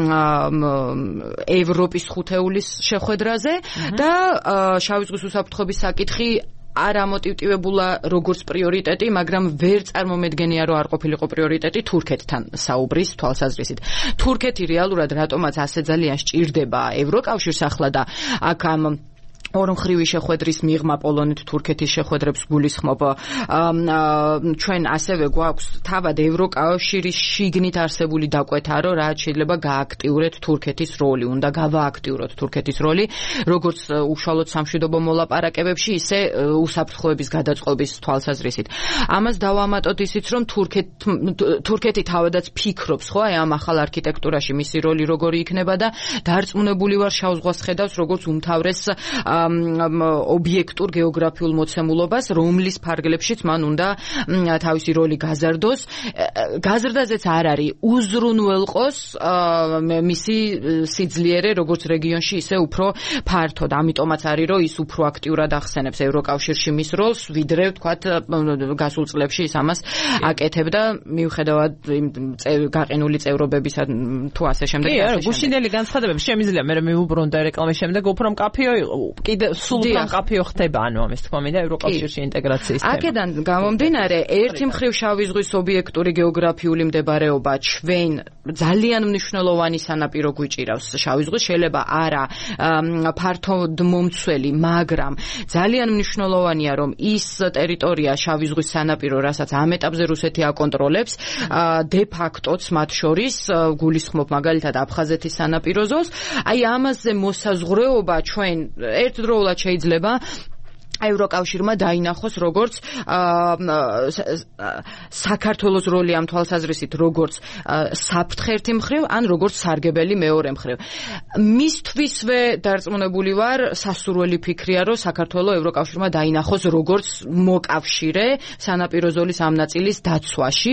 ევროპის ხუთეულის შეხვედრაზე და შავი ზღვის უსაფრთხოების საკითხი არ ამოტივტივებულა როგორც პრიორიტეტი, მაგრამ ვერ წარმომედგენია, რომ არ ყოფილიყო პრიორიტეტი თურქეთთან საუბრის თვალსაზრისით. თურქეთი რეალურად რატომაც ასე ძალიან სჭირდება ევროკავშირს ახლა და აქ ამ ორმხრივი შეხვედრის მიღმა პოლონეთ თურქეთის შეხვედრებს გულისხმობ. ჩვენ ასევე გვაქვს თავად ევროკავშირის შიგნით არსებული დაკვეთა, რომ რა შეიძლება გააქტიუროთ თურქეთის როლი, უნდა გავააქტიუროთ თურქეთის როლი, როგორც უშუალოდ სამშვიდობო მოლაპარაკებებში, ისე უსაფრთხოების გადაწყობის თვალსაზრისით. ამას დავამატოთ ისიც, რომ თურქეთ თურქეთი თავადაც ფიქრობს, ხო, აი ამ ახალ არქიტექტურაში მისი როლი როგორი იქნება და დარწმუნებული ვარ შავ ზღვას ხედავს, როგორც უმთავრეს ობიექტურ გეოგრაფიულ მოცემულობას, რომლის ფარგლებშიც მან უნდა თავისი როლი გაზარდოს. გაზრდაზეც არ არის უზრუნველყოს მისი სიძლიერე როგორც რეგიონში, ისე უფრო ფართოდ. ამიტომაც არის, რომ ის უფრო აქტიურად ახსენებს ევროკავშირში მის როლს, ვიდრე ვთქვათ გასულ წლებში ის ამას აკეთებდა, მიუხედავად გაყინული წევრობებისა თუ ასე შემდეგ. კი, არა, გუშინდელი განცხადებები შემიძლია მე მიუბრუნდა რეკლამის შემდეგ, უფრო მკაფიო იყო, კიდე სულ უფრო მკაფიო ხდება, ანუ ამის თქმა მინდა ევროკავშირში ინტეგრაციის თემა. აქედან გამომდინარე, ერთი მხრივ შავი ზღვის ობიექტური გეოგრაფიული მდებარეობა ჩვენ ძალიან მნიშვნელოვანი სანაპირო გვიჭირავს შავი ზღვის, შეიძლება არა ფართოდ მომცველი, მაგრამ ძალიან მნიშვნელოვანია, რომ ის ტერიტორია შავი ზღვის სანაპირო, რასაც ამ ეტაპზე რუსეთი აკონტროლებს, დე ფაქტოც მათ შორის გულისხმობ მაგალითად აფხაზეთის სანაპირო ზოლს, აი ამაზე მოსაზღვრეობა ჩვენ ერთდროულად შეიძლება ევროკავშირმა დაინახოს როგორც საქართველოს როლი ამ თვალსაზრისით როგორც საფრთხე ერთი მხრივ ან როგორც სარგებელი მეორე მხრივ. მისთვისვე დარწმუნებული ვარ, სასურველი ფიქრია, რომ საქართველოს ევროკავშირმა დაინახოს როგორც მოკავშირე სანაპირო ზოლის ამ ნაწილის დაცვაში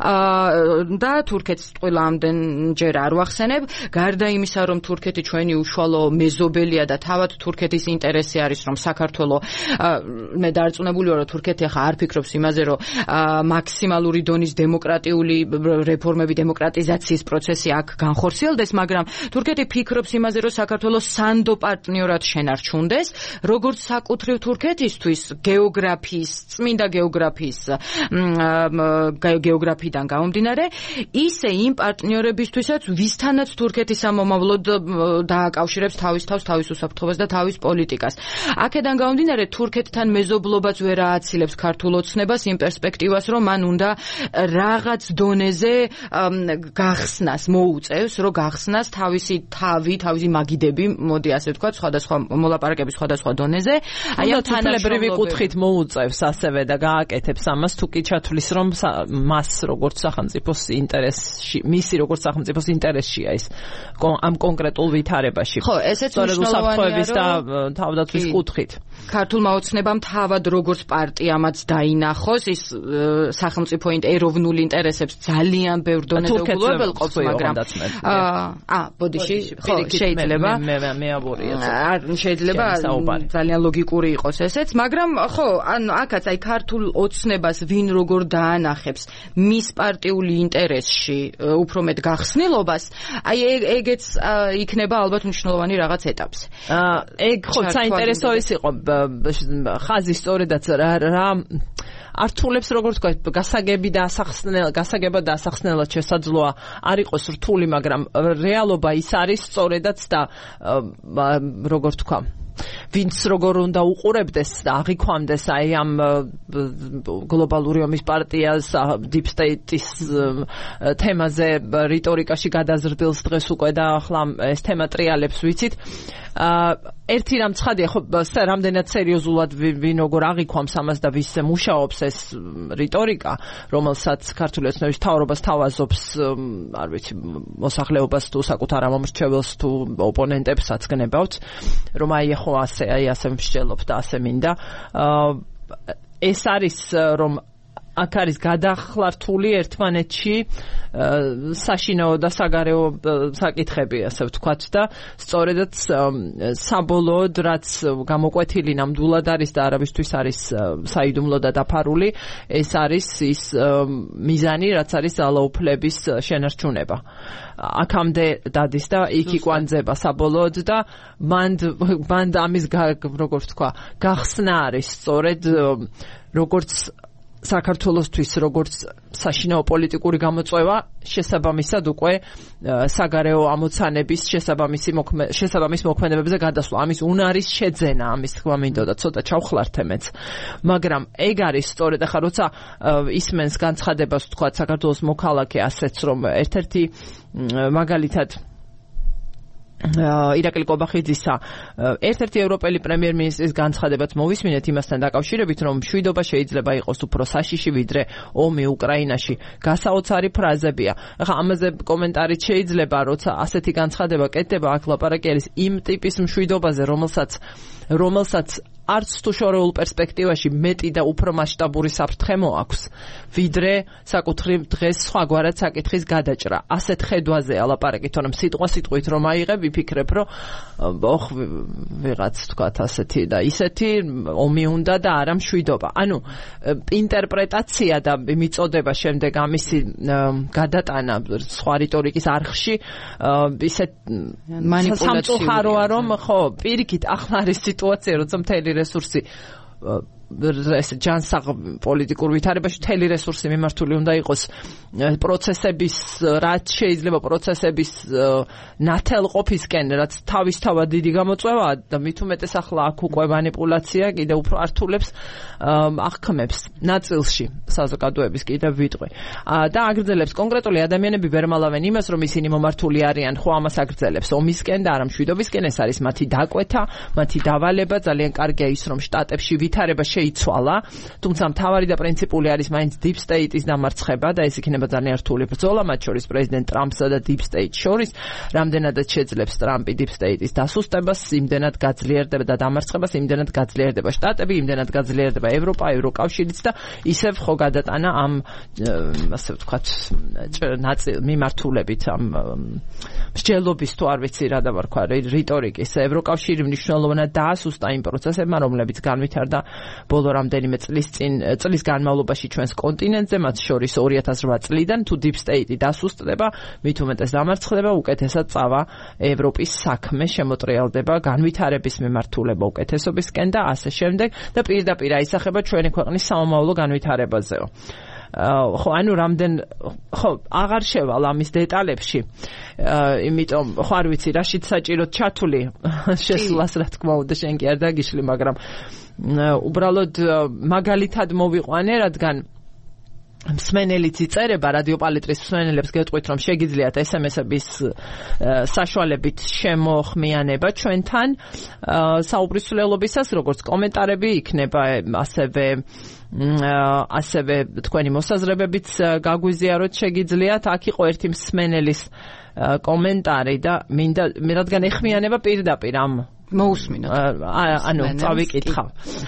და თურქეთს ყველა ამდენჯერ არ ვახსენებ, გარდა იმისა, რომ თურქეთი ჩვენი უშუალო მეზობელია და თავად თურქეთის ინტერესი არის, რომ საქართველოს მე დარწმუნებული ვარ, რომ თურქეთი ახლა არ ფიქრობს იმაზე, რომ მაქსიმალური დონის დემოკრატიული რეფორმები, დემოკრატიზაციის პროცესი აქ განხორციელდეს, მაგრამ თურქეთი ფიქრობს იმაზე, რომ საქართველოს სანდო პარტნიორად შენარჩუნდეს, როგორც საკუთრივ თურქეთისთვის გეოგრაფიის, წმინდა გეოგრაფიის გეოგრაფიიდან გამომდინარე, ისე იმ პარტნიორებისთვისაც, ვისთანაც თურქეთი სამომავლოდ დააკავშირებს თავის თავს, თავის უსაფრთხოებას და თავის პოლიტიკას. აქედან გამომდინარე, თურქეთთან მეზობლობაც ვერ ააცილებს ქართულ ოცნებას იმ პერსპექტივას, რომ მან უნდა რაღაც დონეზე გახსნას, მოუწევს, რომ გახსნას თავისი თავი, თავისი მაგიდები, მოდი ასე ვთქვათ, სხვადასხვა მოლაპარაკების სხვადასხვა დონეზე. აი ამ თანამშრომლობრივი კუთხით მოუწევს ასევე და გააკეთებს ამას, თუ კი ჩათვლის, რომ მას როგორც სახელმწიფოს ინტერესში, მისი როგორც სახელმწიფოს ინტერესშია ის ამ კონკრეტულ ვითარებაში. ხო, ესეც მნიშვნელოვანია, და თავდაცვის კუთხით. ქართულმა ოცნებამ თავად როგორც პარტიამაც დაინახოს, ის სახელმწიფო ეროვნულ ინტერესებს ძალიან ბევრ დონეზე უგულებელყოფს, მაგრამ აა, ბოდიში, ხო, შეიძლება მე მე მე აბორია. შეიძლება ძალიან ლოგიკური იყოს ესეც, მაგრამ ხო, ანუ აქაც აი ქართულ ოცნებას ვინ როგორ დაანახებს მის პარტიული ინტერესში უფრო მეტ გახსნილობას, აი ეგეც იქნება ალბათ მნიშვნელოვანი რაღაც ეტაპზე. აა, ეგ ხო საინტერესო ის იყო ხაზი სწორედაც რა რა ართულებს როგორ თქვა გასაგები და ასახსნელ გასაგება და ასახსნელად შესაძლოა არ იყოს რთული, მაგრამ რეალობა ის არის სწორედაც და როგორ თქვა ვინც როგორ უნდა უყურებდეს და აღიქვამდეს აი ამ გლობალური ომის პარტიას deep state-ის თემაზე რიტორიკაში გადაზრდილს დღეს უკვე და ახლა ეს თემა ტრიალებს ვიცით. ერთი რამ ცხადია, ხო, რამდენად სერიოზულად ვინ როგორ აღიქვამს ამას და ვის მუშაობს ეს რიტორიკა, რომელსაც ქართული ოცნების მთავრობას თავაზობს, არ ვიცი, მოსახლეობას თუ საკუთარ ამომრჩეველს თუ ოპონენტებსაც გნებავთ, რომ აი ხო ასე აი ასე მსჯელობ და ასე მინდა. ეს არის რომ აქ არის გადახლართული ერთმანეთში საშინაო და საგარეო საკითხები, ასე ვთქვათ და სწორედაც საბოლოოდ რაც გამოკვეთილი ნამდვილად არის და არავისთვის არის საიდუმლო და დაფარული, ეს არის ის მიზანი, რაც არის ძალაუფლების შენარჩუნება. აქამდე დადის და იქ იკვანძება საბოლოოდ და მანდ მანდ ამის როგორ ვთქვა გახსნა არის სწორედ როგორც საქართველოსთვის როგორც საშინაო პოლიტიკური გამოწვევა შესაბამისად უკვე საგარეო ამოცანების შესაბამისი შესაბამის მოქმედებებზე გადასვლა, ამის უნარის შეძენა, ამის თქმა მინდოდა ცოტა ჩავხლართე მეც, მაგრამ ეგ არის სწორედ ახლა როცა ისმენს განცხადებას თქვა საქართველოს მოქალაქე ასეც, რომ ერთ-ერთი მაგალითად ირაკლი კობახიძისა ერთ-ერთი ევროპელი პრემიერ-მინისტრის განცხადებაც მოვისმინეთ იმასთან დაკავშირებით, რომ მშვიდობა შეიძლება იყოს უფრო საშიში ვიდრე ომი უკრაინაში. გასაოცარი ფრაზებია. ახლა ამაზე კომენტარით შეიძლება, როცა ასეთი განცხადება კეთდება, აქ ლაპარაკი არის იმ ტიპის მშვიდობაზე, რომელსაც რომელსაც არც თუ შორეულ პერსპექტივაში მეტი და უფრო მასშტაბური საფრთხე მოაქვს, ვიდრე საკუთრივ დღეს სხვაგვარად საკითხის გადაჭრა. ასეთ ხედვაზეა ლაპარაკი, თორემ სიტყვა-სიტყვით რომ აიღებ, ვიფიქრებ, რომ ოხ ვიღაც თქვათ ასეთი და ისეთი ომი უნდა და არა მშვიდობა. ანუ ინტერპრეტაცია და მიწოდება შემდეგ ამისი გადატანა სხვა რიტორიკის არხში ისეთ სამწუხაროა, რომ ხო, პირიქით ახლა არის სიტუაცია, როცა მთელი რესურსი ეს ჯანსაღ პოლიტიკურ ვითარებაში მთელი რესურსი მიმართული უნდა იყოს პროცესების, რაც შეიძლება პროცესების ნათელყოფისკენ, რაც თავისთავად დიდი გამოწვევაა და მით უმეტეს ახლა აქ უკვე манипуляცია კიდე უფრო ართულებს აღქმებს ნაწილში საზოგადოების კიდევ ვიტყვი და აგრძელებს კონკრეტული ადამიანები ვერ მალავენ იმას, რომ ისინი მომართული არიან ხო ამას აგრძელებს ომისკენ და არა მშვიდობისკენ. ეს არის მათი დაკვეთა, მათი დავალება. ძალიან კარგია ის, რომ შტატებში ვითარება შეიცვალა, თუმცა მთავარი და პრინციპული არის მაინც deep state-ის დამარცხება და ეს იქნება ძალიან რთული ბრძოლა მათ შორის პრეზიდენტ ტრამპსა და deep state შორის. რამდენადაც შეძლებს ტრამპი deep state-ის დასუსტებას, იმდენად გაძლიერდება და დამარცხებას, იმდენად გაძლიერდება შტატები, იმდენად გაძლიერდება ევროპა, ევროკავშირიც და ისევ ხო გადატანა ამ ასე ვთქვათ მიმართულებით ამ მსჯელობის თუ არ ვიცი რა დავარქვა რიტორიკის. ევროკავშირი მნიშვნელოვნად დაასუსტა იმ პროცესებმა, რომლებიც განვითარდა ბოლო რამდენიმე წლის წინ წლის განმავლობაში ჩვენს კონტინენტზე, მათ შორის ორი ათას რვა წლიდან თუ deep state-ი დასუსტდება, მით უმეტეს დამარცხდება, უკეთესად წავა ევროპის საქმე, შემოტრიალდება განვითარების მიმართულება უკეთესობისკენ და ასე შემდეგ და პირდაპირ აისახება ჩვენი ქვეყნის სამომავლო განვითარებაზეო. ხო, ანუ რამდენ ხო, აღარ შევალ ამის დეტალებში. იმიტომ ხო არ ვიცი რაშიც საჭიროდ ჩათული შესვლას, რა თქმა უნდა, შენ კი არ დაგიშლი, მაგრამ უბრალოდ მაგალითად მოვიყვანე, რადგან მსმენელიც იწერება, რადიოპალიტრის მსმენელებს გეტყვით, რომ შეგიძლიათ ეს ემ ეს-ების საშუალებით შემოხმიანება ჩვენთან საუბრის ცვლილობისას, როგორც კომენტარები იქნება, ასევე ასევე თქვენი მოსაზრებებიც გაგვიზიაროთ შეგიძლიათ. აქ იყო ერთი მსმენელის კომენტარი და მინდა რადგან ეხმიანება პირდაპირ ამ მოусმინოთ. ანუ წავიკითხავ.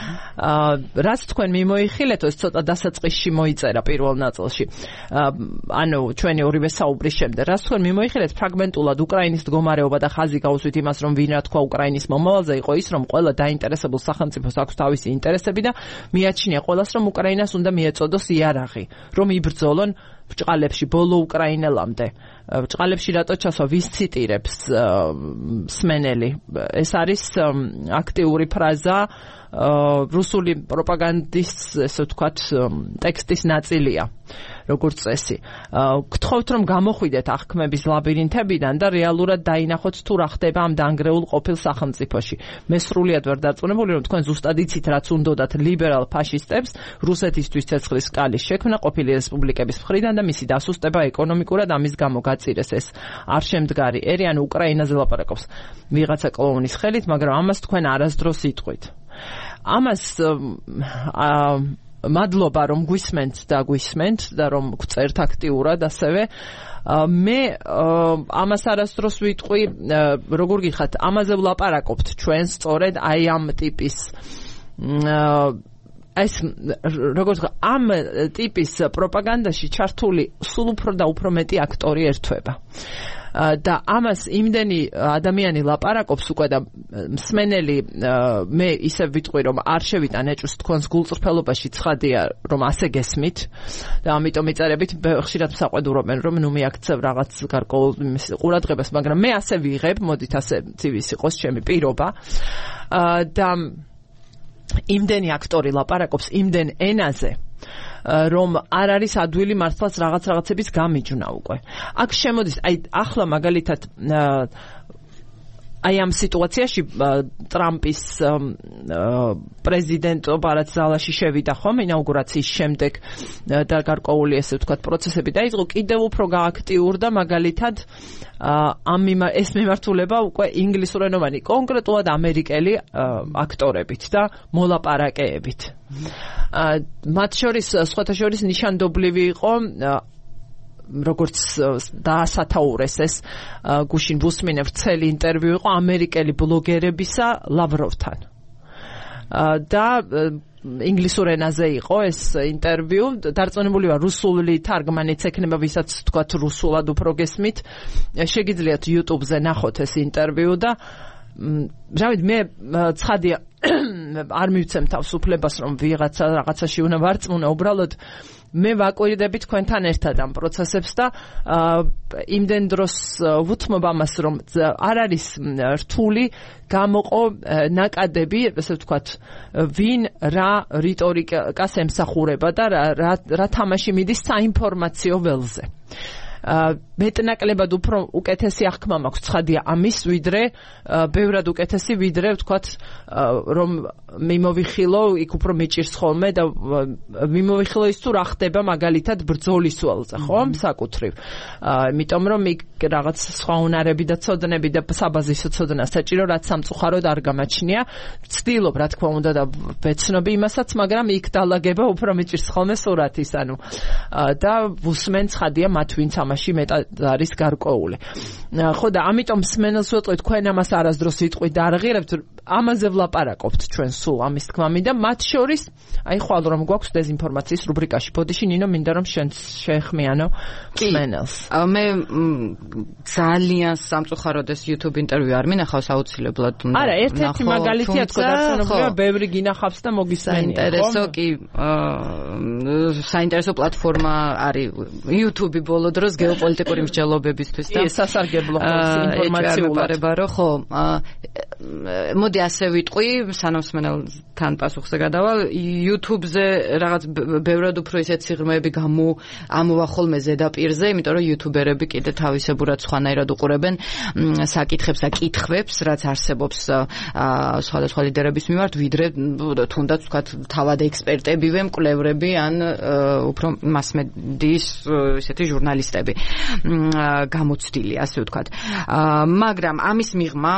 რაც თქვენ მიმოიხილეთ, ეს ცოტა დასაწყისში მოიწერა პირველ ნაწილში. ანუ ჩვენი ორივე საუბრის შემდეგ, რაც თქვენ მიმოიხილეთ ფრაგმენტულად უკრაინის მდგომარეობა და ხაზი გაუსვით იმას, რომ ვინ რა თქვა უკრაინის მომავალზე, იყო ის, რომ ყველა დაინტერესებულ სახელმწიფოს აქვს თავისი ინტერესები და მიაჩნია ყველას, რომ უკრაინას უნდა მიეწოდოს იარაღი, რომ იბრძოლონ ბჭყალებში ბოლო უკრაინელამდე. ბჭყალებში რატო ჩასვა, ვის ციტირებს მსმენელი? ეს არის აქტიური ფრაზა რუსული პროპაგანდის, ესე ვთქვათ, ტექსტის ნაწილია, როგორც წესი. გთხოვთ, რომ გამოხვიდეთ აღქმების ლაბირინთებიდან და რეალურად დაინახოთ თუ რა ხდება ამ დანგრეულ ყოფილ სახელმწიფოში. მე სრულიად ვარ დარწმუნებული, რომ თქვენ ზუსტად იცით, რაც უნდათ ლიბერალ ფაშისტებს რუსეთისთვის ცეცხლის სკალის შექმნა ყოფილი რესპუბლიკების მხრიდან და მისი დასუსტება ეკონომიკურად ამის გამო გაწირეს ეს არ შემდგარი ერი, ანუ უკრაინაზე ლაპარაკობს ვიღაცა კლოუნის ხელით, მაგრამ ამას თქვენ არასდროს იტყვით. ამას მადლობა რომ გვისმენთ და გვისმენთ და რომ გწერთ აქტიურად ასევე. მე ამას არასდროს ვიტყვი, როგორ გიხართ, ამაზე ვლაპარაკობთ ჩვენ სწორედ აი ამ ტიპის ეს როგორც ამ ტიპის პროპაგანდაში ჩართული სულ უფრო და უფრო მეტი აქტორი ერთვება. და ამას იმდენი ადამიანი ლაპარაკობს უკვე და მსმენელი მე ისე ვიტყვი, რომ არ შევიტან ეჭვს თქვენს გულწრფელობაში, ცხადია რომ ასე გესმით და ამიტომ იწერებით ხშირად მსაყვედურობენ, რომ ნუ მიაქცევ რაღაც გარკვეულ ყურადღებას, მაგრამ მე ასე ვიღებ, მოდით ასე ცივის იყოს ჩემი პირობა და იმდენი აქტორი ლაპარაკობს იმდენ ენაზე, რომ არ არის ადვილი მართლაც რაღაც რაღაცების გამიჯვნა უკვე. აქ შემოდის, აი ახლა მაგალითად აი ამ სიტუაციაში ტრამპის პრეზიდენტობა რაც ზალაში შევიდა ხომ ინაუგურაციის შემდეგ და გარკვეული ესე ვთქვათ პროცესები დაიწყო კიდევ უფრო გააქტიურდა მაგალითად ამ ეს მიმართულება უკვე ინგლისურენოვანი კონკრეტულად ამერიკელი აქტორებით და მოლაპარაკეებით მათ შორის სხვათა შორის ნიშანდობლივი იყო როგორც დაასათაურეს ეს გუშინ ვუსმინე ვრცელი ინტერვიუ იყო ამერიკელი ბლოგერებისა ლავროვთან და ინგლისურ ენაზე იყო ეს ინტერვიუ დარწმუნებული ვარ რუსული თარგმანიც ექნება ვისაც თქვათ რუსულად უფრო გესმით შეგიძლიათ YouTube-ზე ნახოთ ეს ინტერვიუ და რავით მე ცხადია არ მივცემ თავს უფლებას რომ ვიღაცა რაღაცაში უნდა ვარწმუნო უბრალოდ მე ვაკვირდები თქვენთან ერთად ამ პროცესებს და იმდენ დროს ვუთმობ ამას რომ არ არის რთული გამოყო ნაკადები ესე ვთქვათ ვინ რა რიტორიკას ემსახურება და რა რა თამაში მიდის საინფორმაციო ველზე მეტნაკლებად უფრო უკეთესი აღქმა მაქვს ცხადია ამის ვიდრე ბევრად უკეთესი ვიდრე ვთქვათ რომ მიმოვიხილო იქ უფრო მეჭირს ხოლმე და მიმოვიხილო ის თუ რა ხდება მაგალითად ბრძოლის ველზე ხო საკუთრივ იმიტომ რომ იქ რაღაც სხვა უნარები და ცოდნები და საბაზისო ცოდნა საჭირო რაც სამწუხაროდ არ გამაჩნია ვცდილობ რა თქმა უნდა და ვეცნობი იმასაც მაგრამ იქ დალაგება უფრო მეჭირს ხოლმე სურათის ანუ და ვუსმენ ცხადია მათ ვინც ამაში მეტად არის გარკვეული ხო და ამიტომ მსმენელს ვეტყვი თქვენ ამას არასდროს ვიტყვით და არ ღირებთ ამაზე ვლაპარაკობთ ჩვენ სულ ამის თქმა მინდა მათ შორის აი ხვალ რომ გვაქვს დეზინფორმაციის რუბრიკაში ბოდიში ნინო მინდა რომ შენ შეეხმიანო მსმენელს მე ძალიან სამწუხაროდ ეს YouTube ინტერვიუ არ მინახავს აუცილებლად უნდა არა ერთ-ერთი მაგალითია თქო დარწმუნებულია ბევრი გინახავს და მოგისმენია საინტერესო კი საინტერესო პლატფორმა არის YouTube ბოლო დროს გეოპოლიტიკური მსჯელობებისთვის და სასარგებლო ინფორმაციულად ხო მოდი ასე ვიტყვი სანამსმენელთან პასუხზე გადავალ YouTube-ზე რაღაც ბევრად უფრო ისეთ სიღრმეები გამო ამოვა ხოლმე ზედაპირზე იმიტომ რომ YouTuber-ები კიდე თავისებურად სხვანაირად უყურებენ საკითხებს და კითხვებს რაც არსებობს სხვადასხვა ლიდერების მიმართ ვიდრე თუნდაც ვთქვათ თავად ექსპერტებივე მკვლევრები ან უფრო მასმედიის ისეთი ჟურნალისტები გამოცდილი ასე ვთქვათ მაგრამ ამის მიღმა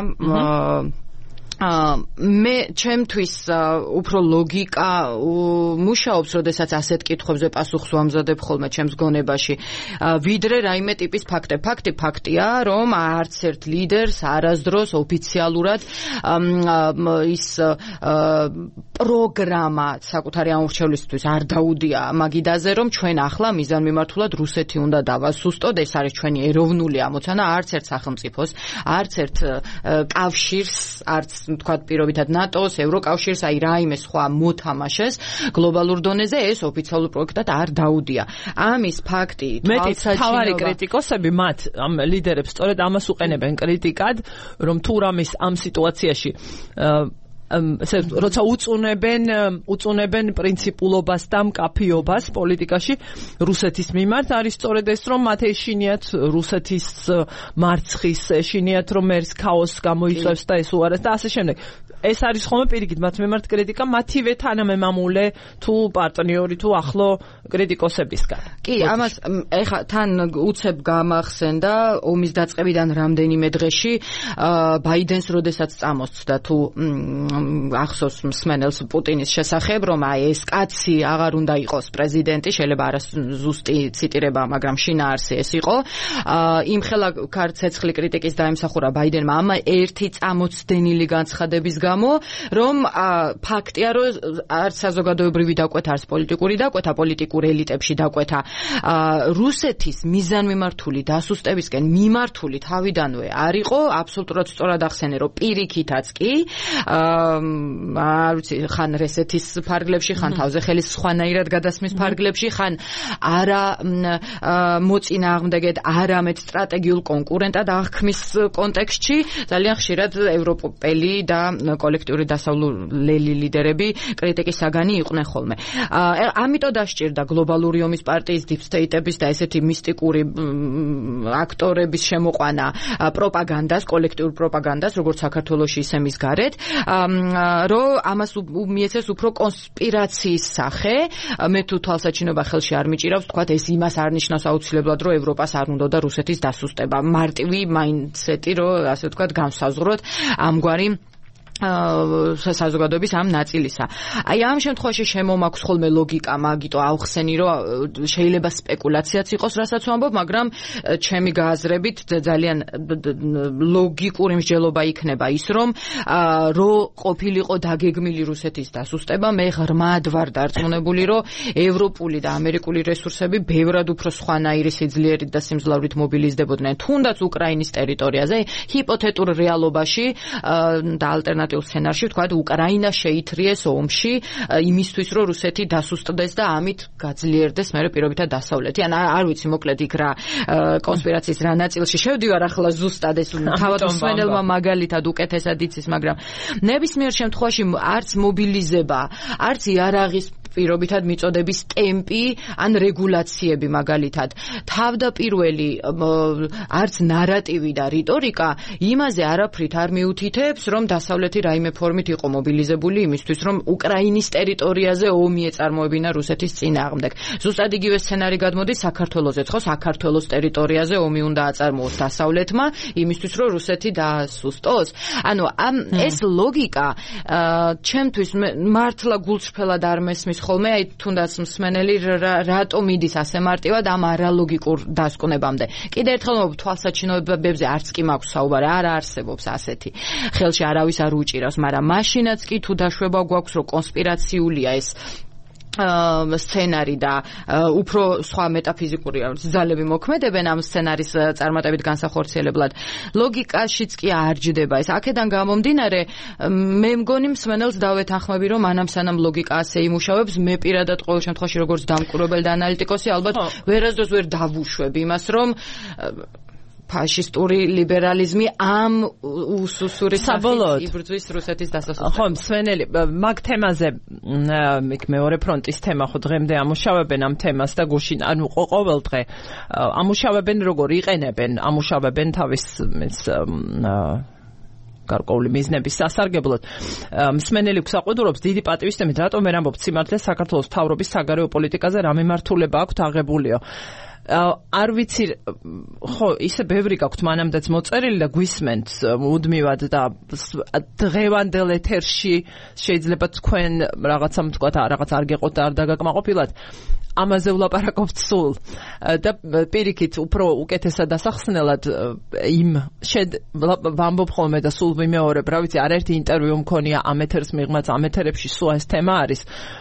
მე ჩემთვის უფრო ლოგიკა მუშაობს, როდესაც ასეთ კითხვებზე პასუხს ვამზადებ ხოლმე ჩემს გონებაში, ვიდრე რაიმე ტიპის ფაქტი. ფაქტი ფაქტია, რომ არც ერთ ლიდერს არასდროს ოფიციალურად ის პროგრამა საკუთარი ამორჩევლისთვის არ დაუდია მაგიდაზე, რომ ჩვენ ახლა მიზანმიმართულად რუსეთი უნდა დავასუსტოთ, ეს არის ჩვენი ეროვნული ამოცანა, არც ერთ სახელმწიფოს, არც ერთ კავშირს, არც თქვათ პირობითად ნატოს, ევროკავშირს, აი რაიმე სხვა მოთამაშეს გლობალურ დონეზე ეს ოფიციალურ პროექტად არ დაუდია. ამის ფაქტი თვალსაჩინო თავარი კრიტიკოსები მათ ამ ლიდერებს სწორედ ამას უყენებენ კრიტიკად, რომ თუ რამის ამ სიტუაციაში ესე როცა უწუნებენ უწუნებენ პრინციპულობას და მკაფიობას პოლიტიკაში რუსეთის მიმართ არის სწორედ ეს რომ მათ ეშინიათ რუსეთის მარცხის ეშინიათ რომ ეს ქაოსს გამოიწვევს და ეს უარეს და ასე შემდეგ ეს არის ხოლმე პირიქით მათ მიმართ კრიტიკა მათივე თანამემამულე თუ პარტნიორი თუ ახლო კრიტიკოსებისგან. კი, ამას ეხა თან უცებ გამახსენდა ომის დაწყებიდან რამდენიმე დღეში ბაიდენს როდესაც წამოსცდა თუ ახსოვს მსმენელს პუტინის შესახებ რომ აი ეს კაცი აღარ უნდა იყოს პრეზიდენტი, შეიძლება არა ზუსტი ციტირება, მაგრამ შინაარსი ეს იყო. იმ ხელა ცეცხლი კრიტიკის დაემსახურა ბაიდენმა ამ ერთი წამოცდენილი განცხადების გამო, რომ ფაქტია, რომ არც საზოგადოებრივი დაკვეთა, არც პოლიტიკური დაკვეთა, პოლიტიკურ ელიტებში დაკვეთა რუსეთის მიზანმიმართული დასუსტებისკენ მიმართული თავიდანვე არ იყო, აბსოლუტურად სწორად ახსენე, რომ პირიქითაც კი არ ვიცი, ხან რესეთის ფარგლებში, ხან თავზე ხელის სხვანაირად გადასმის ფარგლებში, ხან არა მოწინააღმდეგედ, არამედ სტრატეგიულ კონკურენტად აღქმის კონტექსტში ძალიან ხშირად ევროპელი და კოლექტიური დასავლელი ლიდერები კრიტიკის საგანი იყვნენ ხოლმე. ამიტომ დასჭირდა გლობალური ომის პარტიის deep state-ების და ესეთი მისტიკური აქტორების შემოყვანა პროპაგანდას, კოლექტიურ პროპაგანდას, როგორც საქართველოში ისე მის გარეთ, რომ ამას მიეცეს უფრო კონსპირაციის სახე. მე თუ თვალსაჩინობა ხელში არ მიჭირავს, თქვათ ეს იმას არ ნიშნავს აუცილებლად, რომ ევროპას არ უნდა რუსეთის დასუსტება. მარტივი მაინდსეტი, რომ ასე ვთქვათ, განსაზღვროთ ამგვარი საზოგადოების ამ ნაწილისა. აი ამ შემთხვევაში შემომაქვს ხოლმე ლოგიკა, მაგიტო ავხსენი, რომ შეიძლება სპეკულაციაც იყოს, რასაც ვამბობ, მაგრამ ჩემი გააზრებით ძალიან ლოგიკური მსჯელობა იქნება ის, რომ რო ყოფილიყო დაგეგმილი რუსეთის დასუსტება, მე ღრმად ვარ დარწმუნებული, რომ ევროპული და ამერიკული რესურსები ბევრად უფრო სხვანაირი სიძლიერით და სიმძლავრით მობილიზდებოდნენ, თუნდაც უკრაინის ტერიტორიაზე, ჰიპოთეტურ რეალობაში და ალტერნატიულ სცენარში, თქვა, უკრაინა შეითრიეს ომში იმისთვის, რომ რუსეთი დასუსტდეს და ამით გაძლიერდეს მერე პირობითად დასავლეთი. ან არ ვიცი, მოკლედ იქ რა კონსპირაციის რა ნაწილში შევდივარ ახლა ზუსტად ეს თავად მსმენელმა მაგალითად უკეთესად იცის, მაგრამ ნებისმიერ შემთხვევაში არც მობილიზება, არც იარაღის პირობითად მიწოდების ტემპი ან რეგულაციები მაგალითად თავდაპირველი არც ნარატივი და რიტორიკა იმაზე არაფრით არ მიუთითებს, რომ დასავლეთი რაიმე ფორმით იყო მობილიზებული იმისთვის, რომ უკრაინის ტერიტორიაზე ომი ეწარმოებინა რუსეთის წინააღმდეგ. ზუსტად იგივე სცენარი გადმოდის საქართველოზეც, ხო, საქართველოს ტერიტორიაზე ომი უნდა აწარმოოს დასავლეთმა იმისთვის, რომ რუსეთი დაასუსტოს. ანუ ამ ეს ლოგიკა ჩემთვის მართლა გულწრფელად არ მესმის ხოლმე, აი თუნდაც მსმენელი რატომ იდის ასე მარტივად ამ არალოგიკურ დასკვნებამდე. კიდე ერთხელ ვამბობ, თვალსაჩინოებებზე არც კი მაქვს საუბარი, არ არსებობს ასეთი. ხელში არავის არ უჭირავს, მაგრამ მაშინაც კი თუ დაშვება გვაქვს, რომ კონსპირაციულია ეს სცენარი და უფრო სხვა მეტაფიზიკური ძალები მოქმედებენ ამ სცენარის წარმატებით განსახორციელებლად. ლოგიკაშიც კი არ ჯდება ეს. აქედან გამომდინარე, მე მგონი მსმენელს დავეთანხმები, რომ მანამ სანამ ლოგიკა ასე იმუშავებს, მე პირადად ყოველ შემთხვევაში როგორც დამკვირვებელი და ანალიტიკოსი ალბათ ვერასდროს ვერ დავუშვებ იმას, რომ ფაშისტური ლიბერალიზმი ამ უსუსური სახით იბრძვის რუსეთის დასასრულს. ხო, მსმენელი მაგ თემაზე იქ მეორე ფრონტის თემა ხო დღემდე ამუშავებენ ამ თემას და გუშინ ანუ ყოველ დღე ამუშავებენ, როგორ იყენებენ, ამუშავებენ თავის ეს გარკვეული მიზნების სასარგებლოდ. მსმენელი გვსაყვედურობს დიდი პატივისცემით, რატომ ვერ ამბობთ სიმართლეს საქართველოს მთავრობის საგარეო პოლიტიკაზე რა მიმართულება აქვთ აღებულიო. არ ვიცი, ხო, ისე ბევრი გაქვთ მანამდეც მოწერილი და გვისმენთ მუდმივად და დღევანდელ ეთერში შეიძლება თქვენ რაღაცა თქვა რაღაც არ გეყოთ და არ დაგაკმაყოფილოთ. ამაზე ვლაპარაკობთ სულ და პირიქით უფრო უკეთესად დასახსნელად იმ შედ ვამბობ ხოლმე და სულ ვიმეორებ, რა ვიცი, არაერთი ინტერვიუ მქონია ამ ეთერს მიღმაც, ამ ეთერებში სულ ეს თემა არის.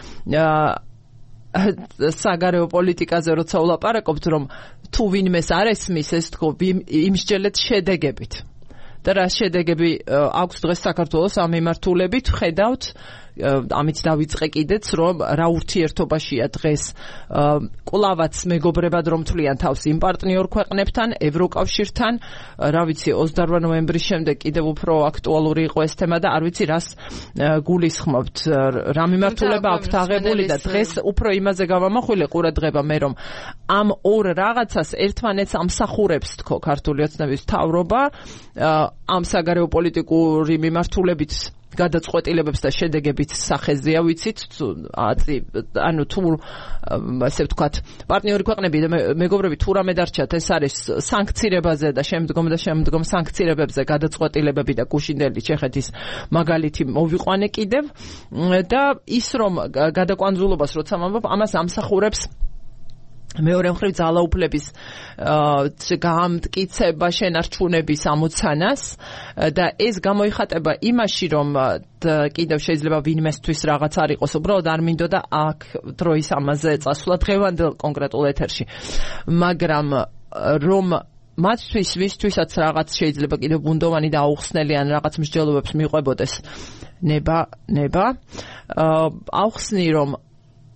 საგარეო პოლიტიკაზე როცა ვლაპარაკობთ, რომ თუ ვინმეს არ ესმის ეს თქო იმსჯელეთ შედეგებით. და რა შედეგები აქვს დღეს საქართველოს ამ მიმართულებით, ხედავთ ამით დავიწყე კიდეც, რომ რა ურთიერთობაშია დღეს კვლავაც მეგობრებად რომ თვლიან თავს იმ პარტნიორ ქვეყნებთან, ევროკავშირთან, რა ვიცი, ოცდაოთხ ნოემბრის შემდეგ კიდევ უფრო აქტუალური იყო ეს თემა და არ ვიცი რას გულისხმობთ, რა მიმართულება აქვთ აღებული და დღეს უფრო იმაზე გავამახვილე ყურადღება მე, რომ ამ ორ რაღაცას ერთმანეთს ამსახურებს თქო ქართული ოცნების მთავრობა ამ საგარეო პოლიტიკური მიმართულებით გადაწყვეტილებებს და შედეგებით სახეზეა, ვიცით, ანუ თუ ასე ვთქვათ, პარტნიორი ქვეყნები და მეგობრები თუ რამე დარჩათ, ეს არის სანქცირებაზე და შემდგომ და შემდგომ სანქცირებებზე გადაწყვეტილებები და გუშინდელი ჩეხეთის მაგალითი მოვიყვანე კიდევ და ის რომ გადაკვანძულობას როცა ვამბობ, ამას ამსახურებს მეორე მხრივ ძალაუფლების გამტკიცება, შენარჩუნების ამოცანას და ეს გამოიხატება იმაში, რომ კიდევ შეიძლება ვინმესთვის რაღაც არ იყოს, უბრალოდ არ მინდოდა აქ დროის ამაზე წასვლა დღევანდელ კონკრეტულ ეთერში, მაგრამ რომ მათთვის ვისთვისაც რაღაც შეიძლება კიდევ ბუნდოვანი და აუხსნელი ან რაღაც მსჯელობებს მიყვებოდეს ნება ნება აუხსნი, რომ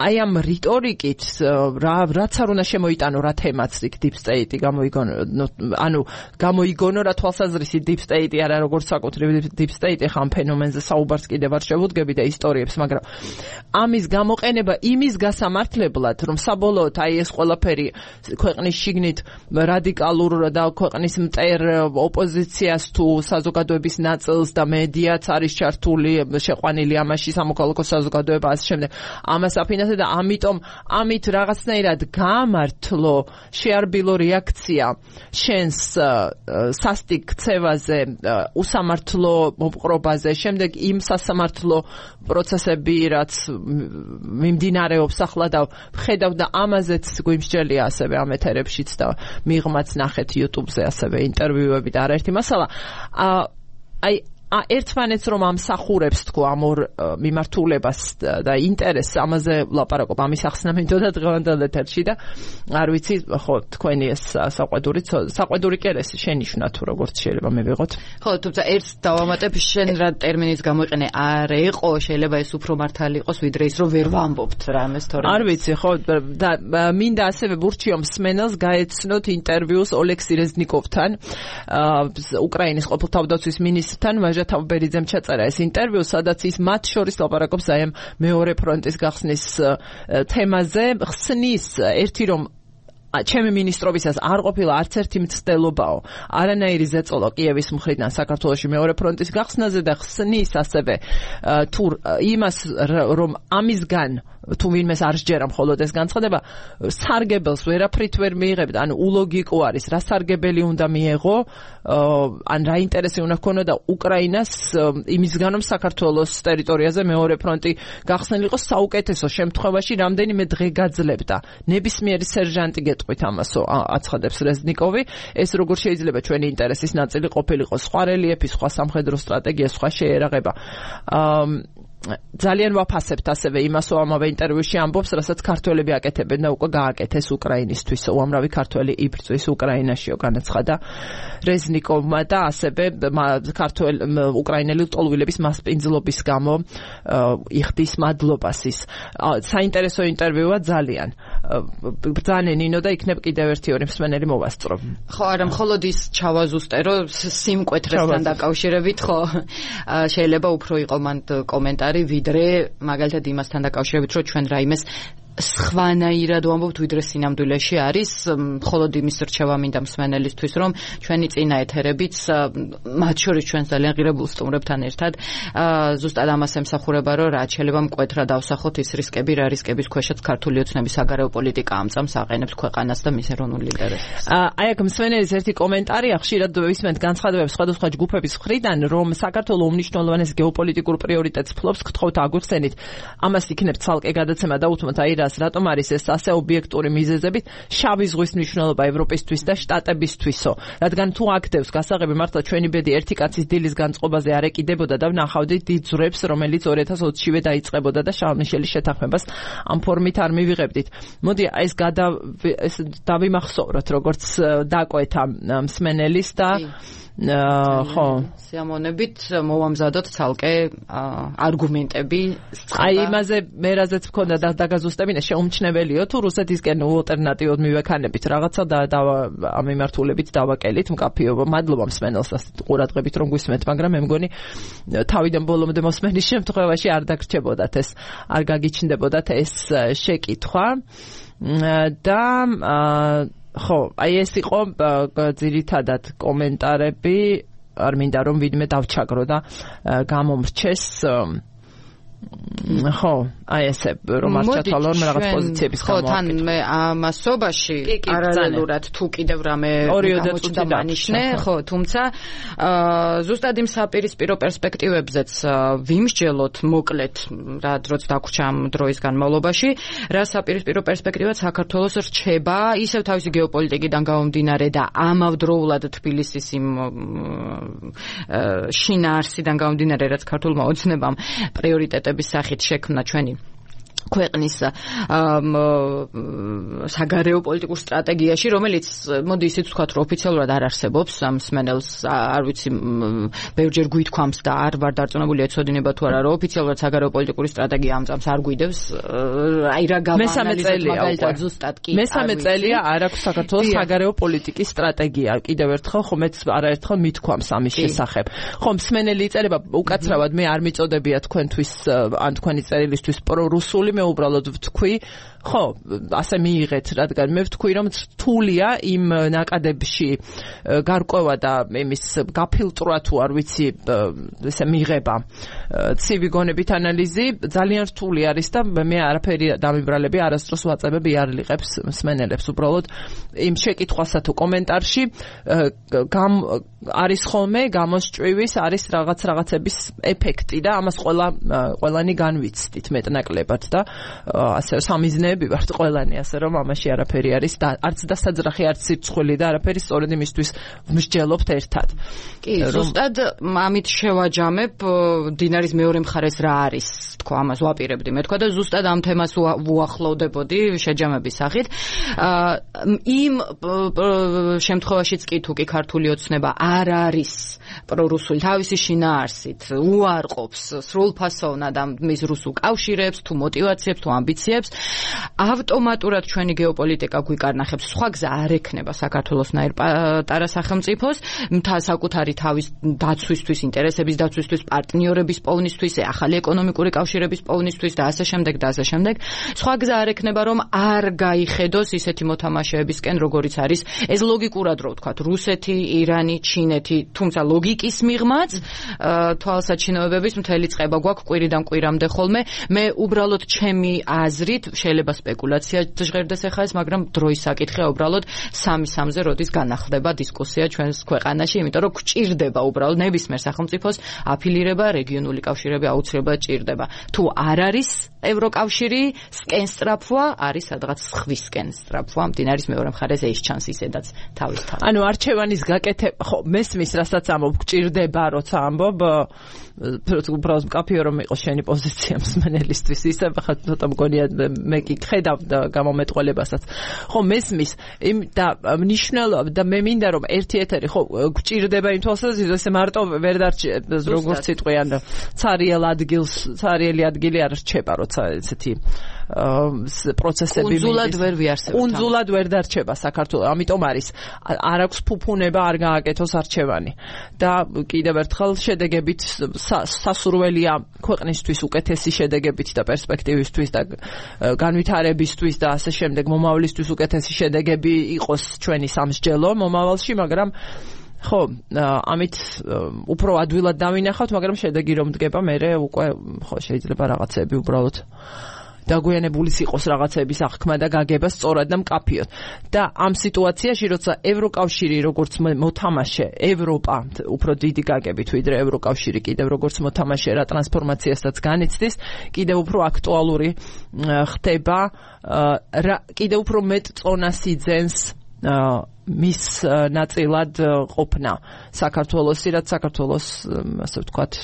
აი ამ რიტორიკით რა რაც არ უნდა შემოიტანო რა თემაც იქ deep state-ი გამოიგონო ანუ გამოიგონო რა თვალსაზრისით deep state-ი არა როგორც საკუთრივ deep state-ი ხან ფენომენზე საუბარს კიდევ არ შევუდგები და ისტორიებს მაგრამ ამის გამოყენება იმის გასამართლებლად რომ საბოლოოდ აი ეს ყველაფერი ქვეყნის შიგნით რადიკალურ და ქვეყნის მტერ ოპოზიციას თუ საზოგადოების ნაწილს და მედიაც არის ჩართული შეყვანილი ამაში სამოქალაქო საზოგადოება ასე შემდეგ ამას აფინანსებს და ამიტომ ამით რაღაცნაირად გამართლო შეარბილო რეაქცია შენს სასტიკ ქცევაზე უსამართლო მოპყრობაზე შემდეგ იმ სასამართლო პროცესები რაც მიმდინარეობს ახლა და ხედავ და ამაზეც გვიმსჯელია ასევე ამ ეთერებშიც და მიღმაც ნახეთ YouTube-ზე ასევე ინტერვიუები და არაერთი მასალა აი ერთმანეთს რომ ამსახურებს თქო ამ ორ მიმართულებას და ინტერესს ამაზე ლაპარაკობ ამის ახსნა მინდოდა დღევანდელ ეთერში და არ ვიცი ხო თქვენი ეს საყვედური საყვედური კერესი შენიშნა თუ როგორც შეიძლება მე ვიღოთ ხო თუმცა ერთ დავამატებ შენ რა ტერმინის გამოიყენე არ იყო შეიძლება ეს უფრო მართალი იყოს ვიდრე ის რომ ვერ ვამბობთ რამეს თორემ არ ვიცი ხო და მინდა ასევე ბურჩიო მსმენელს გაეცნოთ ინტერვიუს ოლექსი რეზნიკოვთან უკრაინის ყოფილ თავდაცვის მინისტრთან თავბერიძემ ჩაწერა ეს ინტერვიუ, სადაც ის მათ შორის ლაპარაკობს აი ამ მეორე ფრონტის გახსნის თემაზე, ხსნის ერთი რომ ჩემი მინისტრობისას არ ყოფილა არც ერთი მცდელობაო, არანაირი ზეწოლა კიევის მხრიდან საქართველოში მეორე ფრონტის გახსნაზე და ხსნის ასევე თუ იმას რომ ამისგან თუ ვინმეს არ სჯერა მხოლოდ ეს განცხადება სარგებელს ვერაფრით ვერ მიიღებდა ანუ ულოგიკო არის რა სარგებელი უნდა მიეღო ან რა ინტერესი უნდა ჰქონოდა უკრაინას იმისგან რომ საქართველოს ტერიტორიაზე მეორე ფრონტი გახსნილიყო საუკეთესო შემთხვევაში რამდენიმე დღე გაძლებდა ნებისმიერი სერჟანტი გეტყვით ამასო აცხადებს რეზნიკოვი ეს როგორ შეიძლება ჩვენი ინტერესის ნაწილი ყოფილიყო სხვა რელიეფი სხვა სამხედრო სტრატეგია სხვა შეერაღება ძალიან ვაფასებთ ასევე იმასო ამავე ინტერვიუში ამბობს, რასაც ქართველები აკეთებენ და უკვე გააკეთეს უკრაინისთვის. უამრავი ქართველი იბრძვის უკრაინაშიო განაცხადა რეზნიკოვმა და ასევე ქართველ უკრაინელი ლტოლვილების მასპინძლობის გამო იხდის მადლობას ის. საინტერესო ინტერვიუა ძალიან. ბრძანენ ნინო და იქნებ კიდევ ერთი ორი მსმენელი მოვასწრო. ხო, არა, მხოლოდ ის ჩავაზუსტე, რომ სიმკვეთრესთან დაკავშირებით, ხო, შეიძლება უფრო იყო მან კომენტარი ვიდრე მაგალითად იმასთან დაკავშირებით რომ ჩვენ რაიმეს სხვანაირად ვამბობთ ვიდრე სინამდვილეში არის მხოლოდ იმის რჩევა მინდა მსმენელისთვის რომ ჩვენი წინა ეთერებიც მათ შორის ჩვენ ძალიან ღირებულ სტუმრებთან ერთად ზუსტად ამას ემსახურება რომ რაც შეიძლება მკვეთრად ავსახოთ ის რისკები რა რისკების ქვეშაც ქართული ოცნების საგარეო პოლიტიკა ამწამს აყენებს ქვეყანას და მის ეროვნულ ინტერესს აი აქ მსმენელის ერთი კომენტარია ხშირად ვისმენთ განცხადებებს სხვადასხვა ჯგუფების მხრიდან რომ საქართველოს უმნიშვნელოვანეს გეოპოლიტიკურ პრიორიტეტს ფლობს გთხოვთ აგვიხსენით ამას იქნებ ცალკე გადაცემა და უთმოთ აი რატომ არის ეს ასე ობიექტური მიზეზებით შავი ზღვის მნიშვნელობა ევროპისთვის და შტატებისთვისო რადგან თუ აქდევს გასაღები მართლა ჩვენი ბედი ერთი კაცის დილის განწყობაზე არ ეკიდებოდა და ვნახავდით დიდ ძვრებს რომელიც ორი ათას ოცშივე დაიწყებოდა და შარლ-მიშელის შეთანხმებას ამ ფორმით არ მივიღებდით მოდი ეს გადა ეს დავიმახსოვროთ როგორც დაკვეთა მსმენელის და ხო სიამონებით მოვამზადოთ ცალკე არგუმენტები აი იმაზე მე რაზეც მქონდა და დაგაზუსტებინა შეუმჩნეველიო თუ რუსეთისკენ ალტერნატივად მივექანებით რაღაცა და ამ მიმართულებით დავაკელით მკაფიობა მადლობა მსმენელს ყურადღებით რომ გვისმენთ მაგრამ მე მგონი თავიდან ბოლომდე მოსმენის შემთხვევაში არ დაგრჩებოდათ ეს არ გაგიჩნდებოდათ ეს შეკითხვა და ხო, აი ეს იყო ძირითადად კომენტარები, არ მინდა რომ ვინმე დავჩაგრო და გამომრჩეს ხო, აი ესე რომ არ ჩათვალონ მე რაღაც პოზიციების ხო, თან მე ამასობაში პარალელურად თუ კიდევ რამე გამოჩნდა მანიშნე, ხო, თუმცა ზუსტად იმ საპირისპირო პერსპექტივებზეც ვიმსჯელოთ მოკლედ რა დროც დაგვრჩა ამ დროის განმავლობაში, რა საპირისპირო პერსპექტივა საქართველოს რჩება ისევ თავისი გეოპოლიტიკიდან გამომდინარე და ამავდროულად თბილისის იმ შინაარსიდან გამომდინარე რაც ქართულმა ოცნებამ პრიორიტეტების სახით შექმნა ჩვენი ქვეყნის საგარეო პოლიტიკურ სტრატეგიაში, რომელიც მოდი ისიც ვთქვათ, რომ ოფიციალურად არ არსებობს, ამ მსმენელს არ ვიცი, ბევრჯერ გვითქვამს და არ ვარ დარწმუნებული ეცოდინება თუ არა, რომ ოფიციალურად საგარეო პოლიტიკური სტრატეგია ამ წამს არ გვიდევს. აი რა გავანალიზოთ მაგალითად ზუსტად კი. მესამე წელია არ აქვს საქართველოს საგარეო პოლიტიკის სტრატეგია. კიდევ ერთხელ ხომეც არაერთხელ მithქვამს ამის შესახებ. ხომ მსმენელი იწერება უკაცრავად მე არ მიწოდებია თქვენთვის ან თქვენი წერილისთვის პრორუსული, მე უბრალოდ ვთქვი, ხო, ასე მიიღეთ, რადგან მე ვთქვი, რომ რთულია იმ ნაკადებში გარკვევა და იმის გაფილტრვა თუ არ ვიცი, ესე მიღება ცივი გონებით ანალიზი ძალიან რთული არის და მე არაფერი დამიბრალები არასდროს ვაწებებ იარლიყებს მსმენელებს, უბრალოდ იმ შეკითხვასა თუ კომენტარში გამ არის ხოლმე გამოსჭვივის, არის რაღაც რაღაცების ეფექტი და ამას ყველა ყველანი განვიცდით მეტნაკლებად და ასე სამიზნეები ვართ ყველანი, ასე რომ ამაში არაფერი არის და არც დასაძრახი, არც სირცხვილი და არაფერი, სწორედ იმისთვის ვმსჯელობთ ერთად. კი, ზუსტად ამით შევაჯამებ დინარის მეორე მხარეს რა არის, თქვა, ამას ვაპირებდი მე თქვა და ზუსტად ამ თემას ვუახლოვდებოდი შეჯამების სახით. იმ შემთხვევაშიც კი თუ კი ქართული ოცნება არ არის პრორუსული თავისი შინაარსით, უარყოფს სრულფასოვნად ამ მის რუსულ კავშირებს, თუ მოტივაციებს, თუ ამბიციებს, ავტომატურად ჩვენი გეოპოლიტიკა გვიკარნახებს. სხვა გზა არ ექნება საქართველოსნაირ პატარა სახელმწიფოს მთა საკუთარი თავის დაცვისთვის, ინტერესების დაცვისთვის, პარტნიორების პოვნისთვის, ახალი ეკონომიკური კავშირების პოვნისთვის და ასე შემდეგ და ასე შემდეგ. სხვა გზა არ ექნება, რომ არ გაიხედოს ისეთი მოთამაშეებისკენ, როგორიც არის ეს ლოგიკურად რო ვთქვათ, რუსეთი, ირანი, ჩინეთი, თუმცა ლოგიკის მიღმაც თვალსაჩინოებების მთელი წყება გვაქვს კვირიდან კვირამდე ხოლმე. მე უბრალოდ ჩემი აზრით შეიძლება სპეკულაცია ჟღერდეს ახლა ეს, მაგრამ დროის საკითხია უბრალოდ სამი სამზე როდის განახლდება დისკუსია ჩვენს ქვეყანაში, იმიტომ რომ გჭირდება უბრალოდ ნებისმიერ სახელმწიფოს აფილირება, რეგიონული კავშირები აუცილებლად ჭირდება. თუ არ არის ევროკავშირი, სკენ სწრაფვა არის სადღაც სხვისკენ სწრაფვა, მდინარის მეორე მხარეს ეს ჩანს ისედაც თავის თავად. ანუ არჩევანის გაკეთება, ხო, მესმის რასაც ამბობ, გჭირდება, როცა ამბობ, უბრალოდ მკაფიო რომ იყოს შენი პოზიცია მსმენელისთვის, ისე ხა ცოტა მგონია მე კი ხედავ და გამომეტყველებასაც. ხო, მესმის იმ და მნიშვნელობა და მე მინდა რომ ერთი ეთერი ხო გჭირდება იმ თვალსაზრისით, ესე მარტო ვერ დარჩება, როგორც სიტყვიან, ცარიელ ადგილს, ცარიელი ადგილი არ რჩება, როცა ესეთი პროცესები უნძულად ვერ ვიარსებთ. უნძულად ვერ დარჩება საქართველოს. ამიტომ არის არ აქვს ფუფუნება არ გააკეთოს არჩევანი. და კიდევ ერთხელ შედეგებით სასურველია ქვეყნისთვის უკეთესი შედეგებით და პერსპექტივისთვის და განვითარებისთვის და ასე შემდეგ მომავლისთვის უკეთესი შედეგები იყოს ჩვენი სამსჯელო მომავალში, მაგრამ ხო, ამით უფრო ადვილად დავინახავთ, მაგრამ შედეგი რომ დგება, მე უკვე ხო შეიძლება რაღაცები უბრალოდ დაგვიანებულის იყოს რაღაცების აღქმა და გაგება სწორად და მკაფიოდ. და ამ სიტუაციაში, როცა ევროკავშირი როგორც მოთამაშე, ევროპა უფრო დიდი გაგებით ვიდრე ევროკავშირი კიდევ როგორც მოთამაშე რა ტრანსფორმაციასაც განიცდის, კიდევ უფრო აქტუალური ხდება, კიდევ უფრო მეტ წონას იძენს მის ნაწილად ყოფნა საქართველოსი, რაც საქართველოს, ასე ვთქვათ,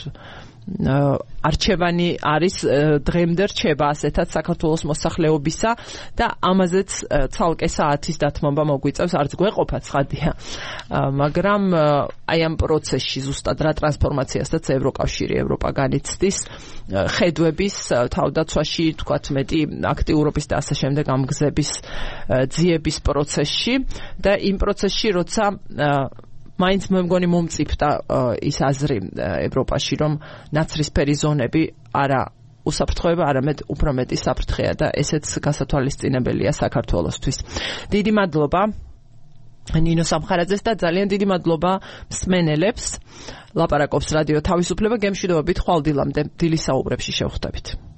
არჩევანი არის დღემდე რჩება ასეთად საქართველოს მოსახლეობისა და ამაზეც ცალკე საათის დათმობა მოგვიწევს, არც გვეყოფა ცხადია, მაგრამ აი ამ პროცესში ზუსტად რა ტრანსფორმაციასაც ევროკავშირი, ევროპა განიცდის ხედვების თავდაცვაში, თქვათ მეტი აქტიურობის და ასე შემდეგ ამ გზების ძიების პროცესში და იმ პროცესში, როცა მაინც მე მგონი მომწიფდა ის აზრი ევროპაში, რომ ნაცრისფერი ზონები არა უსაფრთხოება, არამედ უფრო მეტი საფრთხეა და ესეც გასათვალისწინებელია საქართველოსთვის. დიდი მადლობა ნინო სამხარაძეს და ძალიან დიდი მადლობა მსმენელებს. ლაპარაკობს რადიო თავისუფლება, გემშვიდობებით ხვალ დილამდე დილის საუბრებში შევხვდებით.